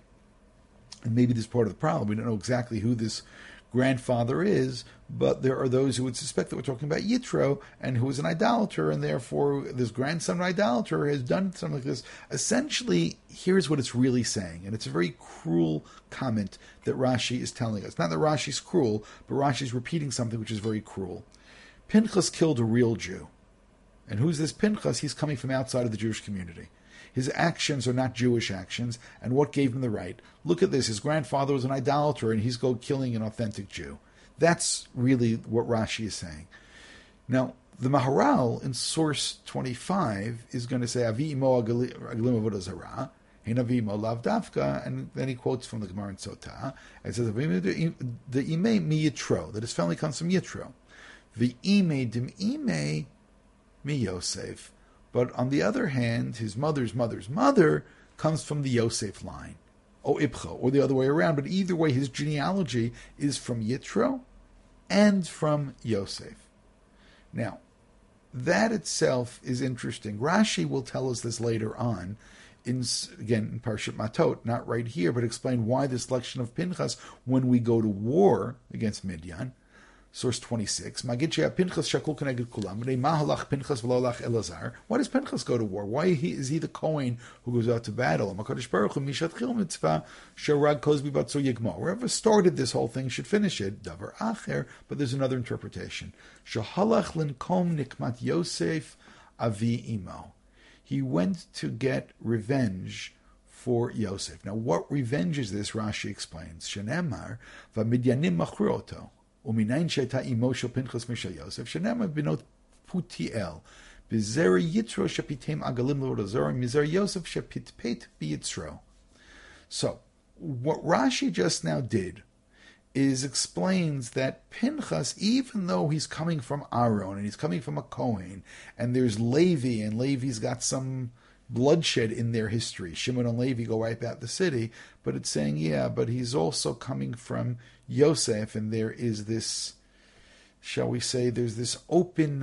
and maybe this is part of the problem, we don't know exactly who this grandfather is, but there are those who would suspect that we're talking about Yitro, and who is an idolater, and therefore this grandson of an idolater has done something like this. Essentially, here's what it's really saying, and it's a very cruel comment that Rashi is telling us. Not that Rashi's cruel, but Rashi's repeating something which is very cruel. Pinchas killed a real Jew. And who's this Pinchas? He's coming from outside of the Jewish community. His actions are not Jewish actions, and what gave him the right? Look at this, his grandfather was an idolater, and he's killing an authentic Jew. That's really what Rashi is saying. Now, the Maharal in source 25 is going to say, Avi imo aglim avodah zarah, hein avi imo lav dafka, and then he quotes from the Gemara in Sotah, and says, the ime mi Yitro, that his family comes from Yitro. The ime dim ime mi Yosef. But on the other hand, his mother's mother's mother comes from the Yosef line, or Ipcha, or the other way around. But either way, his genealogy is from Yitro and from Yosef. Now, that itself is interesting. Rashi will tell us this later on, in Parshat Matot, not right here, but explain why this selection of Pinchas when we go to war against Midian. Source 26. Pinchas shakul keneged kulam. Mahalach Pinchas v'lolach Elazar. Why does Pinchas go to war? Why is he the Kohen who goes out to battle? Makadosh Baruch Hu mishatchil mitzvah sherag kozbi batzu yigmo. Whoever started this whole thing should finish it. Davar acher. But there's another interpretation. Shahalach linkom nikmat Yosef avi imo. He went to get revenge for Yosef. Now, what revenge is this? Rashi explains. Shenemar v'midyanim machroto. Uminayin she'eta imo shel Pinchas mishal Yosef, shenema benot Putiel, V'zera Yitro shepitem agalim l'Avodah mizera Yosef shepitpet b'Yitzro. So, what Rashi just now did is explains that Pinchas, even though he's coming from Aaron and he's coming from a Kohen, and there's Levi, and Levi's got some bloodshed in their history. Shimon and Levi go wipe out the city, but it's saying, yeah, but he's also coming from Yosef, and there is this, shall we say, there's this open,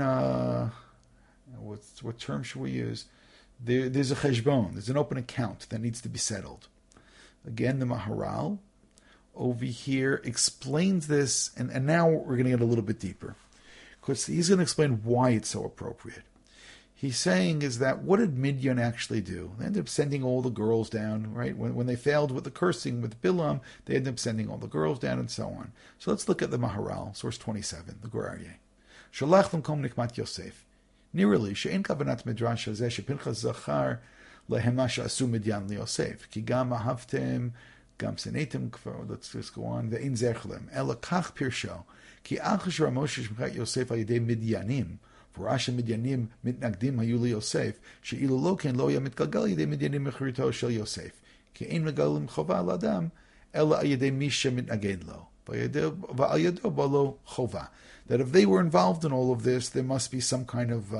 what term should we use? There's a cheshbon, there's an open account that needs to be settled. Again, the Maharal over here explains this, and now we're going to get a little bit deeper, because he's going to explain why it's so appropriate. He's saying is that what did Midian actually do? They ended up sending all the girls down, right? When they failed with the cursing with Bilam, they ended up sending all the girls down and so on. So let's look at the Maharal, source 27, the Gur Aryeh. Shalach l'mkom nikmat Yosef. Nirali, she'en kavanat midrash hazeh shepinchas zachar lehema she'asu Midian liYosef. Ki gam ahavtem gam senetim, let's just go on, ve'in zechlem. Ela kach pirsho. Ki achashra Moshe shmechat Yosef al-yedei Midyanim. ורש"י מדיינים מתנגדים היו ליוסף, שאילו לא כן לא היה מתגלגל ידי מדיינים מחירתו של יוסף, כי אין מגלים חובה לאדם, אלא על ידי מי שמתנגד לו, ועל ידו בא לו חובה. That if they were involved in all of this, there must be some kind of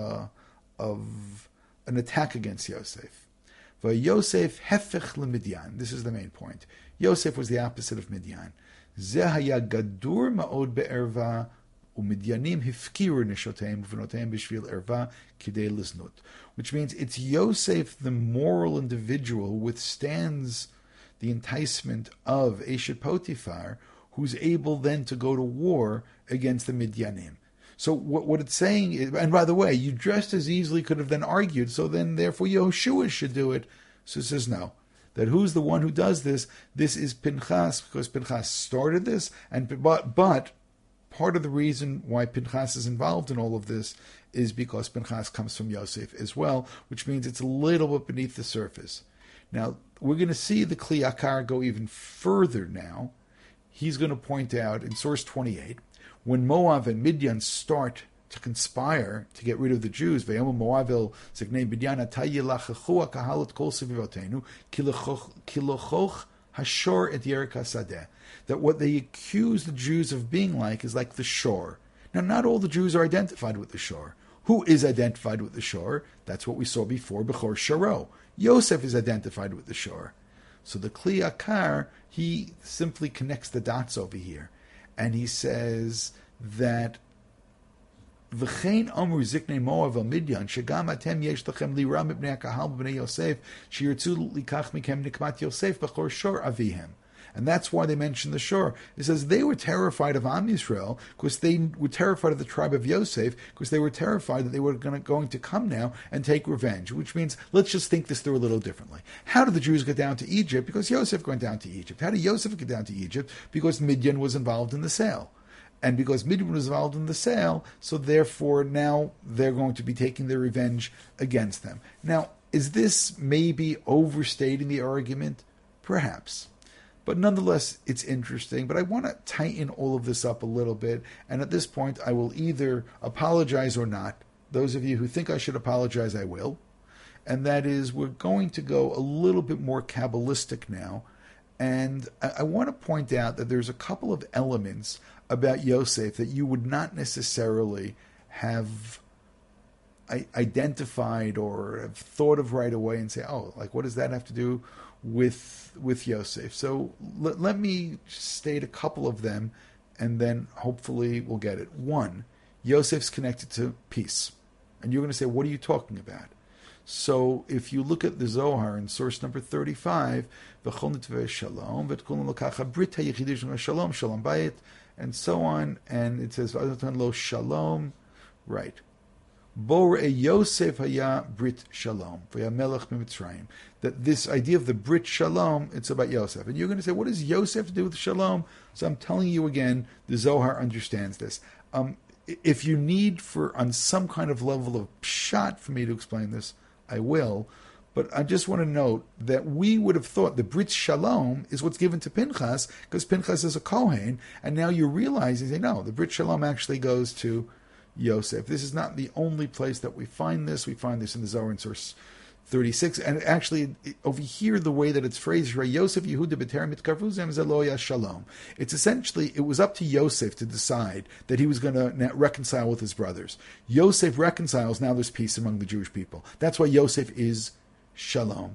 an attack against Yosef. Yosef hefech lemidyan. This is the main point. Yosef was the opposite of Midyan. Ze haya gadur ma'od be'erva, ומדיינים הפקירו נשותיהם ובנותיהם בשביל ערווה כדי לזנות. Which means it's Yosef, the moral individual, who withstands the enticement of Eshet Potiphar, who's able then to go to war against the Midyanim. So what it's saying is, and by the way, you just as easily could have then argued, so then therefore Yehoshua should do it. So it says no. That who's the one who does this? This is Pinchas, because Pinchas started this, but part of the reason why Pinchas is involved in all of this is because Pinchas comes from Yosef as well, which means it's a little bit beneath the surface. Now, we're going to see the Kli Yakar go even further now. He's going to point out in source 28, when Moab and Midian start to conspire to get rid of the Jews, Ve'yomu Moavil Zignei Midian atay yilachechu hakahalat kol sevivotenu kilochoch hashor et Yerek HaSadeh. That what they accuse the Jews of being like is like the shore. Now, not all the Jews are identified with the shore. Who is identified with the shore? That's what we saw before, Bechor Sharo. Yosef is identified with the shore. So the Kli Yakar, he simply connects the dots over here. And he says that V'chein amru ziknei Moav el Midyan shegam atem yesh lachem lira mipnei hakahal b'nei Yosef sheyirtzu likach mikem nikmat Yosef b'chor shor avihem. And that's why they mention the shore. It says they were terrified of Am Yisrael because they were terrified of the tribe of Yosef because they were terrified that they were going to come now and take revenge, which means let's just think this through a little differently. How did the Jews get down to Egypt? Because Yosef went down to Egypt. How did Yosef get down to Egypt? Because Midian was involved in the sale. And because Midian was involved in the sale, so therefore now they're going to be taking their revenge against them. Now, is this maybe overstating the argument? Perhaps. But nonetheless, it's interesting. But I want to tighten all of this up a little bit. And at this point, I will either apologize or not. Those of you who think I should apologize, I will. And that is, we're going to go a little bit more Kabbalistic now. And I want to point out that there's a couple of elements about Yosef that you would not necessarily have identified or have thought of right away and say, oh, like what does that have to do with Yosef? So let me state a couple of them, and then hopefully we'll get it. One, Yosef's connected to peace. And you're going to say, what are you talking about? So if you look at the Zohar in source number 35, shalom, shalom bayit, and so on, and it says, lo shalom, right. Bor Yosef haya Brit Shalom, melech mitzrayim. That this idea of the Brit Shalom, it's about Yosef. And you're going to say, what does Yosef to do with Shalom? So I'm telling you again, the Zohar understands this. If you need on some kind of level of pshat for me to explain this, I will. But I just want to note that we would have thought the Brit Shalom is what's given to Pinchas, because Pinchas is a Kohen, and now you're realizing, no, the Brit Shalom actually goes to Yosef. This is not the only place that we find this. We find this in the Zohar in source 36. And actually, over here, the way that it's phrased, Yosef Yehuda B'Terem Mitkavuzem Zeloya Shalom. It's essentially, it was up to Yosef to decide that he was going to reconcile with his brothers. Yosef reconciles, now there's peace among the Jewish people. That's why Yosef is Shalom.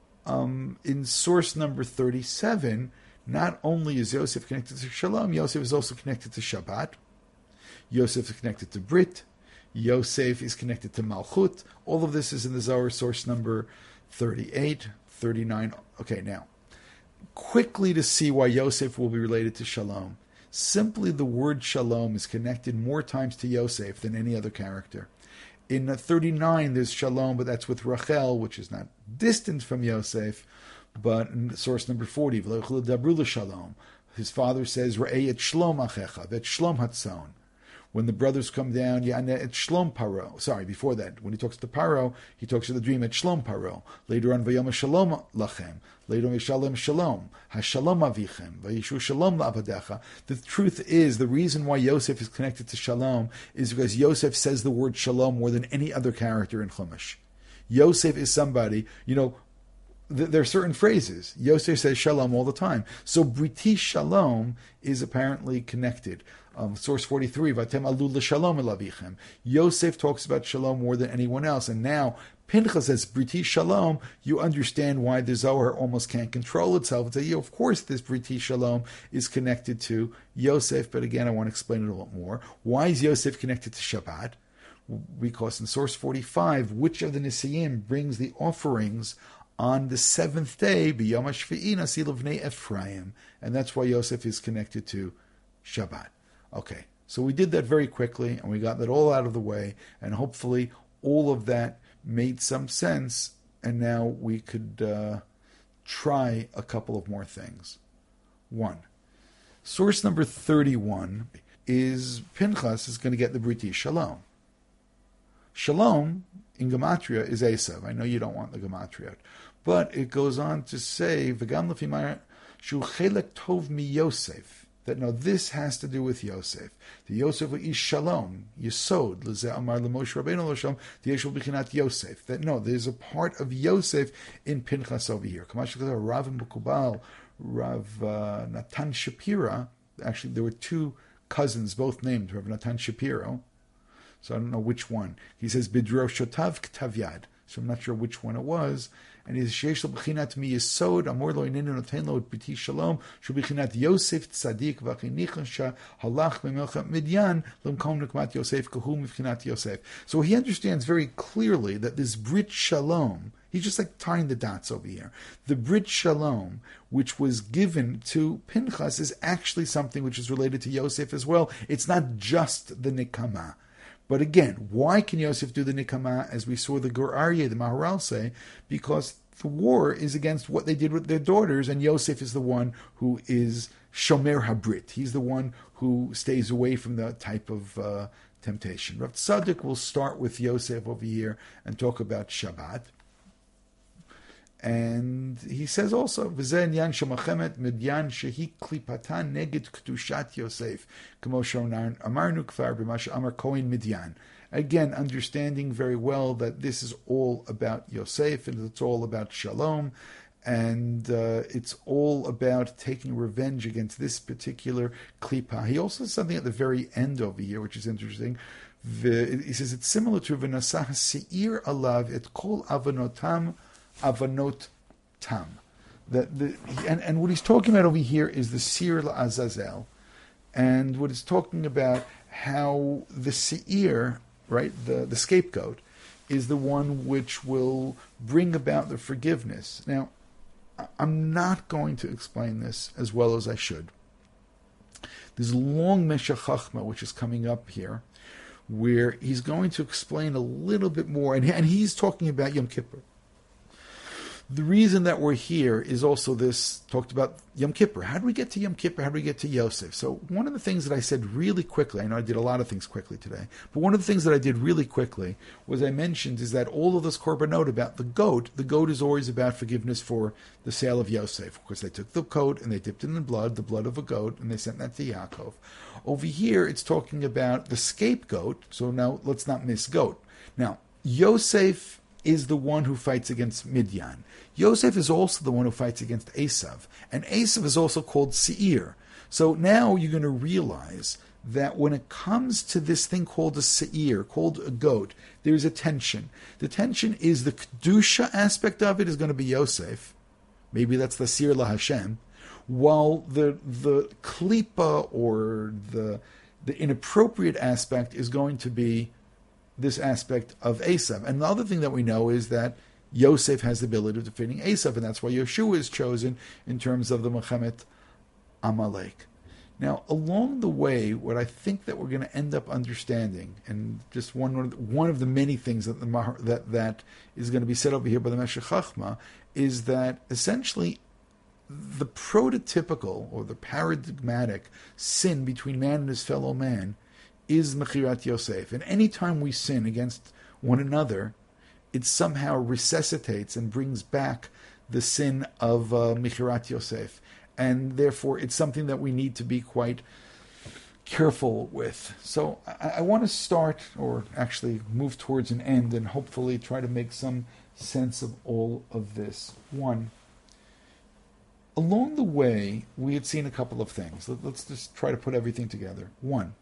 In source number 37, not only is Yosef connected to Shalom, Yosef is also connected to Shabbat. Yosef is connected to Brit. Yosef is connected to Malchut. All of this is in the Zohar, source number 38, 39. Okay, now, quickly to see why Yosef will be related to Shalom. Simply the word Shalom is connected more times to Yosef than any other character. In 39, there's Shalom, but that's with Rachel, which is not distant from Yosef, but in source number 40, Shalom. His father says, Ra'ei et Shlom achecha, et Shlom hatzon. When the brothers come down, et Shlom Paro. Sorry, before that, when he talks to Paro, he talks to the dream at Shlom Paro. Later on, Vayom Shalom lachem. Later on, Shalom Shalom. Hashalom avichem. Vayishu Shalom la'avadecha. The truth is, the reason why Yosef is connected to Shalom is because Yosef says the word Shalom more than any other character in Chumash. Yosef is somebody, there are certain phrases. Yosef says Shalom all the time. So Briti Shalom is apparently connected. Source 43, Vatem alu l'shalom el avichem. Yosef talks about Shalom more than anyone else. And now Pinchas says Briti Shalom. You understand why the Zohar almost can't control itself. And say, of course this Briti Shalom is connected to Yosef. But again, I want to explain it a little more. Why is Yosef connected to Shabbat? Because in source 45, which of the Nisiyim brings the offerings on the seventh day, B'yom HaShvi'i Nasi L'vnei Ephraim. And that's why Yosef is connected to Shabbat. Okay, so we did that very quickly, and we got that all out of the way, and hopefully all of that made some sense, and now we could try a couple of more things. One, source number 31 is Pinchas is going to get the Briti Shalom. Shalom in Gematria is Esav. I know you don't want the Gematria, but it goes on to say, V'gam l'fimar shu chelek tov mi Yosef. That no, this has to do with Yosef. The Yosef is Shalom, Yesod, L'zeh Amar L'Moshe Rabbeinu L'Shalom, the Yeshua B'chinat Yosef. That no, there's a part of Yosef in Pinchas over here. Kamash Rav Mukubal, Rav Natan Shapira. Actually, there were two cousins, both named Rav Natan Shapiro. So I don't know which one. He says Bidro Shotav K'tav Yad. So I'm not sure which one it was. And he says, Sheish lo b'chinat mi yesod, amor lo inenu noten lo et biti shalom, shu b'chinat Yosef tzadik v'achinichon sha halach b'melchat midyan, l'mkom nukmat Yosef kahu m'b'chinat Yosef. So he understands very clearly that this Brit Shalom, he's just like tying the dots over here. The Brit Shalom, which was given to Pinchas, is actually something which is related to Yosef as well. It's not just the Nikama. But again, why can Yosef do the Nikama, as we saw the Gur Aryeh, the Maharal say? Because the war is against what they did with their daughters, and Yosef is the one who is Shomer HaBrit. He's the one who stays away from that type of temptation. Rav Tzadok will start with Yosef over here and talk about Shabbat. And he says also, V'zen yan shemachemet midyan shehi klipatan neged k'tushat Yosef, k'mo amarnu kfar b'mash amar kohen midyan. Again, understanding very well that this is all about Yosef, and it's all about Shalom, and it's all about taking revenge against this particular klipa. He also says something at the very end over here, which is interesting. He says it's similar to V'nasah se'ir alav et kol avanotam Avanot Tam. And what he's talking about over here is the Seir Azazel. And what he's talking about how the Seir, right, the scapegoat, is the one which will bring about the forgiveness. Now, I'm not going to explain this as well as I should. There's a long Meshech Chachma which is coming up here, where he's going to explain a little bit more, and he's talking about Yom Kippur. The reason that we're here is also this, talked about Yom Kippur. How do we get to Yom Kippur? How do we get to Yosef? So one of the things that I said really quickly, I know I did a lot of things quickly today, but one of the things that I did really quickly was I mentioned is that all of this korbanot about the goat is always about forgiveness for the sale of Yosef. Of course, they took the coat and they dipped it in the blood of a goat, and they sent that to Yaakov. Over here, it's talking about the scapegoat, so now let's not miss goat. Now, Yosef is the one who fights against Midian. Yosef is also the one who fights against Esav. And Esav is also called Seir. So now you're going to realize that when it comes to this thing called a Seir, called a goat, there's a tension. The tension is the Kedusha aspect of it is going to be Yosef. Maybe that's the Sir La Hashem. While the Klipa or the inappropriate aspect is going to be this aspect of Esav. And the other thing that we know is that Yosef has the ability of defeating Esav, and that's why Yeshua is chosen in terms of the Mechemet Amalek. Now, along the way, what I think that we're going to end up understanding, and just one of the many things that is going to be said over here by the Meshech Chachma, is that essentially the prototypical or the paradigmatic sin between man and his fellow man is Mechirat Yosef. And any time we sin against one another, it somehow resuscitates and brings back the sin of Mechirat Yosef. And therefore, it's something that we need to be quite careful with. So I want to start, or actually move towards an end, and hopefully try to make some sense of all of this. One, along the way, we had seen a couple of things. Let's just try to put everything together. One,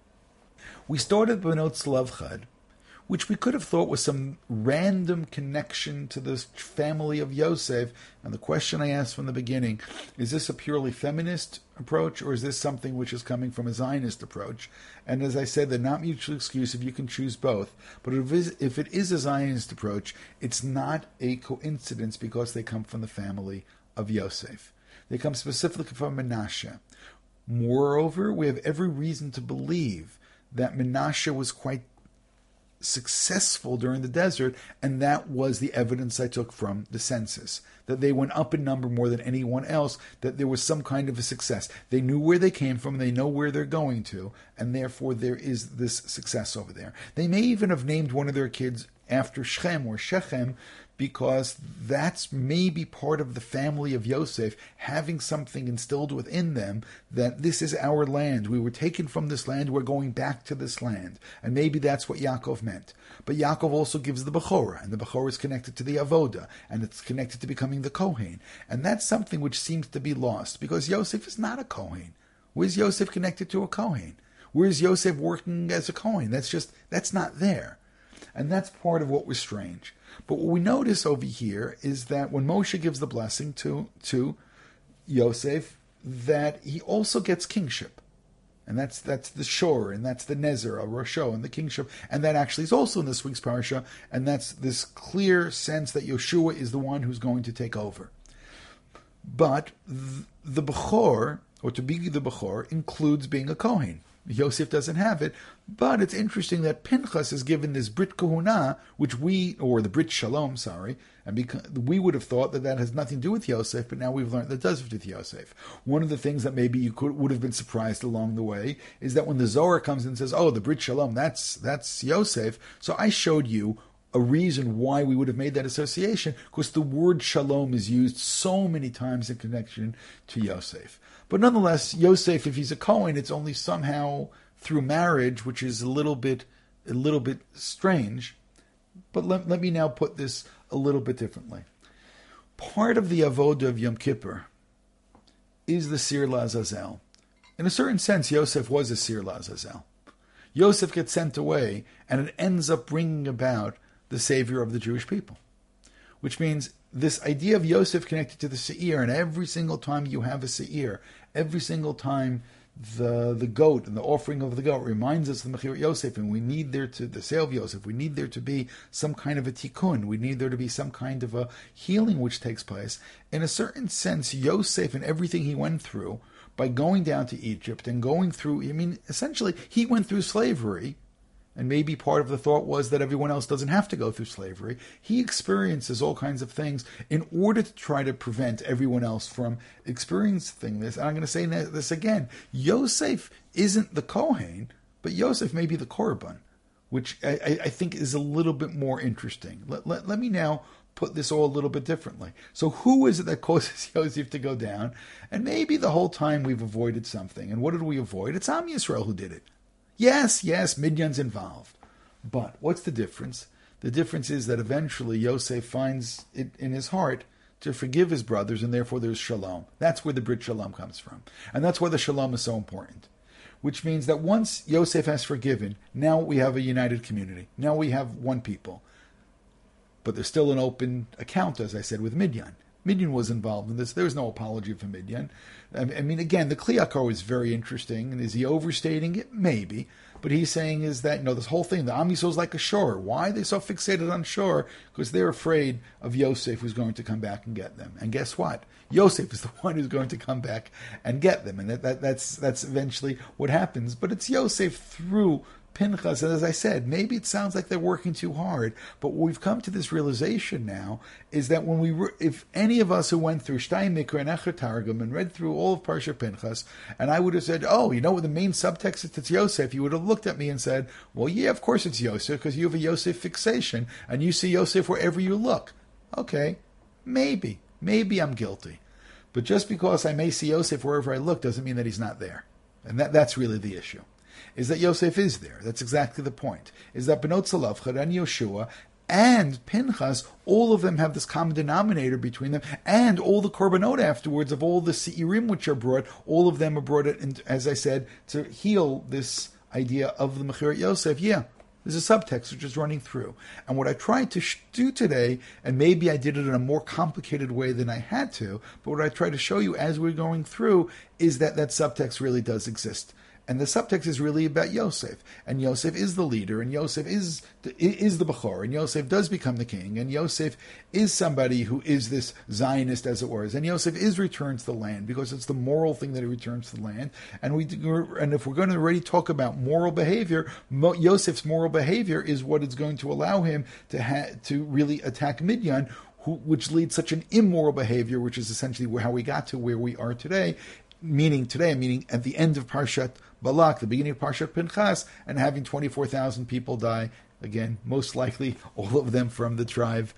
we started Benot Tzlavchad, which we could have thought was some random connection to the family of Yosef. And the question I asked from the beginning, is this a purely feminist approach, or is this something which is coming from a Zionist approach? And as I said, they're not mutually exclusive. You can choose both. But if it is a Zionist approach, it's not a coincidence because they come from the family of Yosef. They come specifically from Menashe. Moreover, we have every reason to believe that Menashe was quite successful during the desert, and that was the evidence I took from the census, that they went up in number more than anyone else, that there was some kind of a success. They knew where they came from, they know where they're going to, and therefore there is this success over there. They may even have named one of their kids after Shechem or Shechem, because that's maybe part of the family of Yosef, having something instilled within them that this is our land. We were taken from this land, we're going back to this land. And maybe that's what Yaakov meant. But Yaakov also gives the Bechorah, and the Bechorah is connected to the Avoda, and it's connected to becoming the Kohen. And that's something which seems to be lost, because Yosef is not a Kohen. Where's Yosef connected to a Kohen? Where's Yosef working as a Kohen? That's not there. And that's part of what was strange. But what we notice over here is that when Moshe gives the blessing to Yosef, that he also gets kingship. And that's the shor, and that's the nezer, a rosho, and the kingship. And that actually is also in this week's parasha, and that's this clear sense that Yeshua is the one who's going to take over. But the Bechor, or to be the Bechor, includes being a Kohen. Yosef doesn't have it, but it's interesting that Pinchas is given this Brit Kohuna, or the Brit Shalom, and we would have thought that has nothing to do with Yosef, but now we've learned that does with Yosef. One of the things that maybe you would have been surprised along the way is that when the Zohar comes and says, oh, the Brit Shalom, that's Yosef, so I showed you a reason why we would have made that association, because the word Shalom is used so many times in connection to Yosef. But nonetheless, Yosef, if he's a Kohen, it's only somehow through marriage, which is a little bit strange. But let me now put this a little bit differently. Part of the avodah of Yom Kippur is the Sir Lazazel. In a certain sense, Yosef was a Sir Lazazel. Yosef gets sent away, and it ends up bringing about the savior of the Jewish people. Which means this idea of Yosef connected to the Seir, and every single time you have a Seir, every single time the goat and the offering of the goat reminds us of the Mechirat Yosef, and we need the sale of Yosef, we need there to be some kind of a tikkun, we need there to be some kind of a healing which takes place. In a certain sense, Yosef and everything he went through, by going down to Egypt and going through, essentially, he went through slavery, And maybe part of the thought was that everyone else doesn't have to go through slavery. He experiences all kinds of things in order to try to prevent everyone else from experiencing this. And I'm going to say this again. Yosef isn't the Kohen, but Yosef may be the Korban, which I think is a little bit more interesting. Let me now put this all a little bit differently. So who is it that causes Yosef to go down? And maybe the whole time we've avoided something. And what did we avoid? It's Am Yisrael who did it. Yes, Midian's involved. But what's the difference? The difference is that eventually Yosef finds it in his heart to forgive his brothers, and therefore there's shalom. That's where the Brit Shalom comes from. And that's why the shalom is so important. Which means that once Yosef has forgiven, now we have a united community. Now we have one people. But there's still an open account, as I said, with Midian. Midian was involved in this. There was no apology for Midian. I mean, again, the Kli Yakar is very interesting. And is he overstating it? Maybe. But he's saying is that, this whole thing, the Am Yisrael is like a shore. Why are they so fixated on shore? Because they're afraid of Yosef, who's going to come back and get them. And guess what? Yosef is the one who's going to come back and get them. And that's eventually what happens. But it's Yosef through Pinchas, and as I said, maybe it sounds like they're working too hard, but what we've come to this realization now is that when if any of us who went through Shtayim Mikra and Echer Targum and read through all of Parsha Pinchas, and I would have said, what the main subtext is, it's Yosef, you would have looked at me and said, well, yeah, of course it's Yosef, because you have a Yosef fixation, and you see Yosef wherever you look. Okay, maybe I'm guilty. But just because I may see Yosef wherever I look doesn't mean that he's not there. And that's really the issue. Is that Yosef is there. That's exactly the point. Is that Benot Tzalavchad and Yoshua and Pinchas, all of them have this common denominator between them, and all the korbanot afterwards of all the seirim which are brought, all of them are brought in, as I said, to heal this idea of the Mechirat Yosef. Yeah, there's a subtext which is running through. And what I tried to do today, and maybe I did it in a more complicated way than I had to, but what I tried to show you as we're going through is that subtext really does exist. And the subtext is really about Yosef. And Yosef is the leader, and Yosef is the Bechor, and Yosef does become the king, and Yosef is somebody who is this Zionist, as it were. And Yosef is returned to the land, because it's the moral thing that he returns to the land. And if we're going to already talk about moral behavior, Yosef's moral behavior is what is going to allow him to really attack Midian, which leads such an immoral behavior, which is essentially how we got to where we are today. Meaning at the end of Parshat Balak, the beginning of Parshat Pinchas, and having 24,000 people die. Again, most likely all of them from the tribe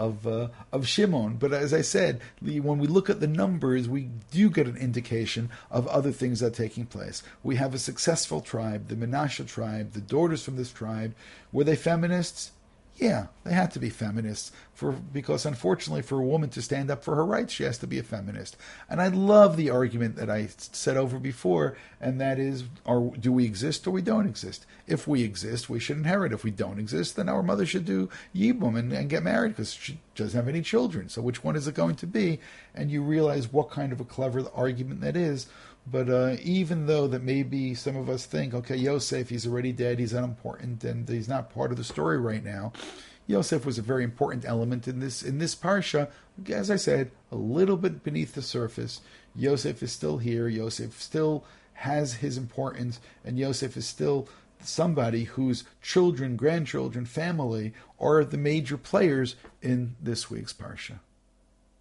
of Shimon. But as I said, when we look at the numbers, we do get an indication of other things that are taking place. We have a successful tribe, the Menashe tribe, the daughters from this tribe. Were they feminists? Yeah, they had to be feminists because unfortunately for a woman to stand up for her rights, she has to be a feminist. And I love the argument that I said over before, and that is, do we exist or we don't exist? If we exist, we should inherit. If we don't exist, then our mother should do yibum and get married because she doesn't have any children. So which one is it going to be? And you realize what kind of a clever argument that is. But even though that maybe some of us think, okay, Yosef, he's already dead, he's unimportant, and he's not part of the story right now, Yosef was a very important element in this parsha. As I said, a little bit beneath the surface. Yosef is still here. Yosef still has his importance, and Yosef is still somebody whose children, grandchildren, family are the major players in this week's parsha.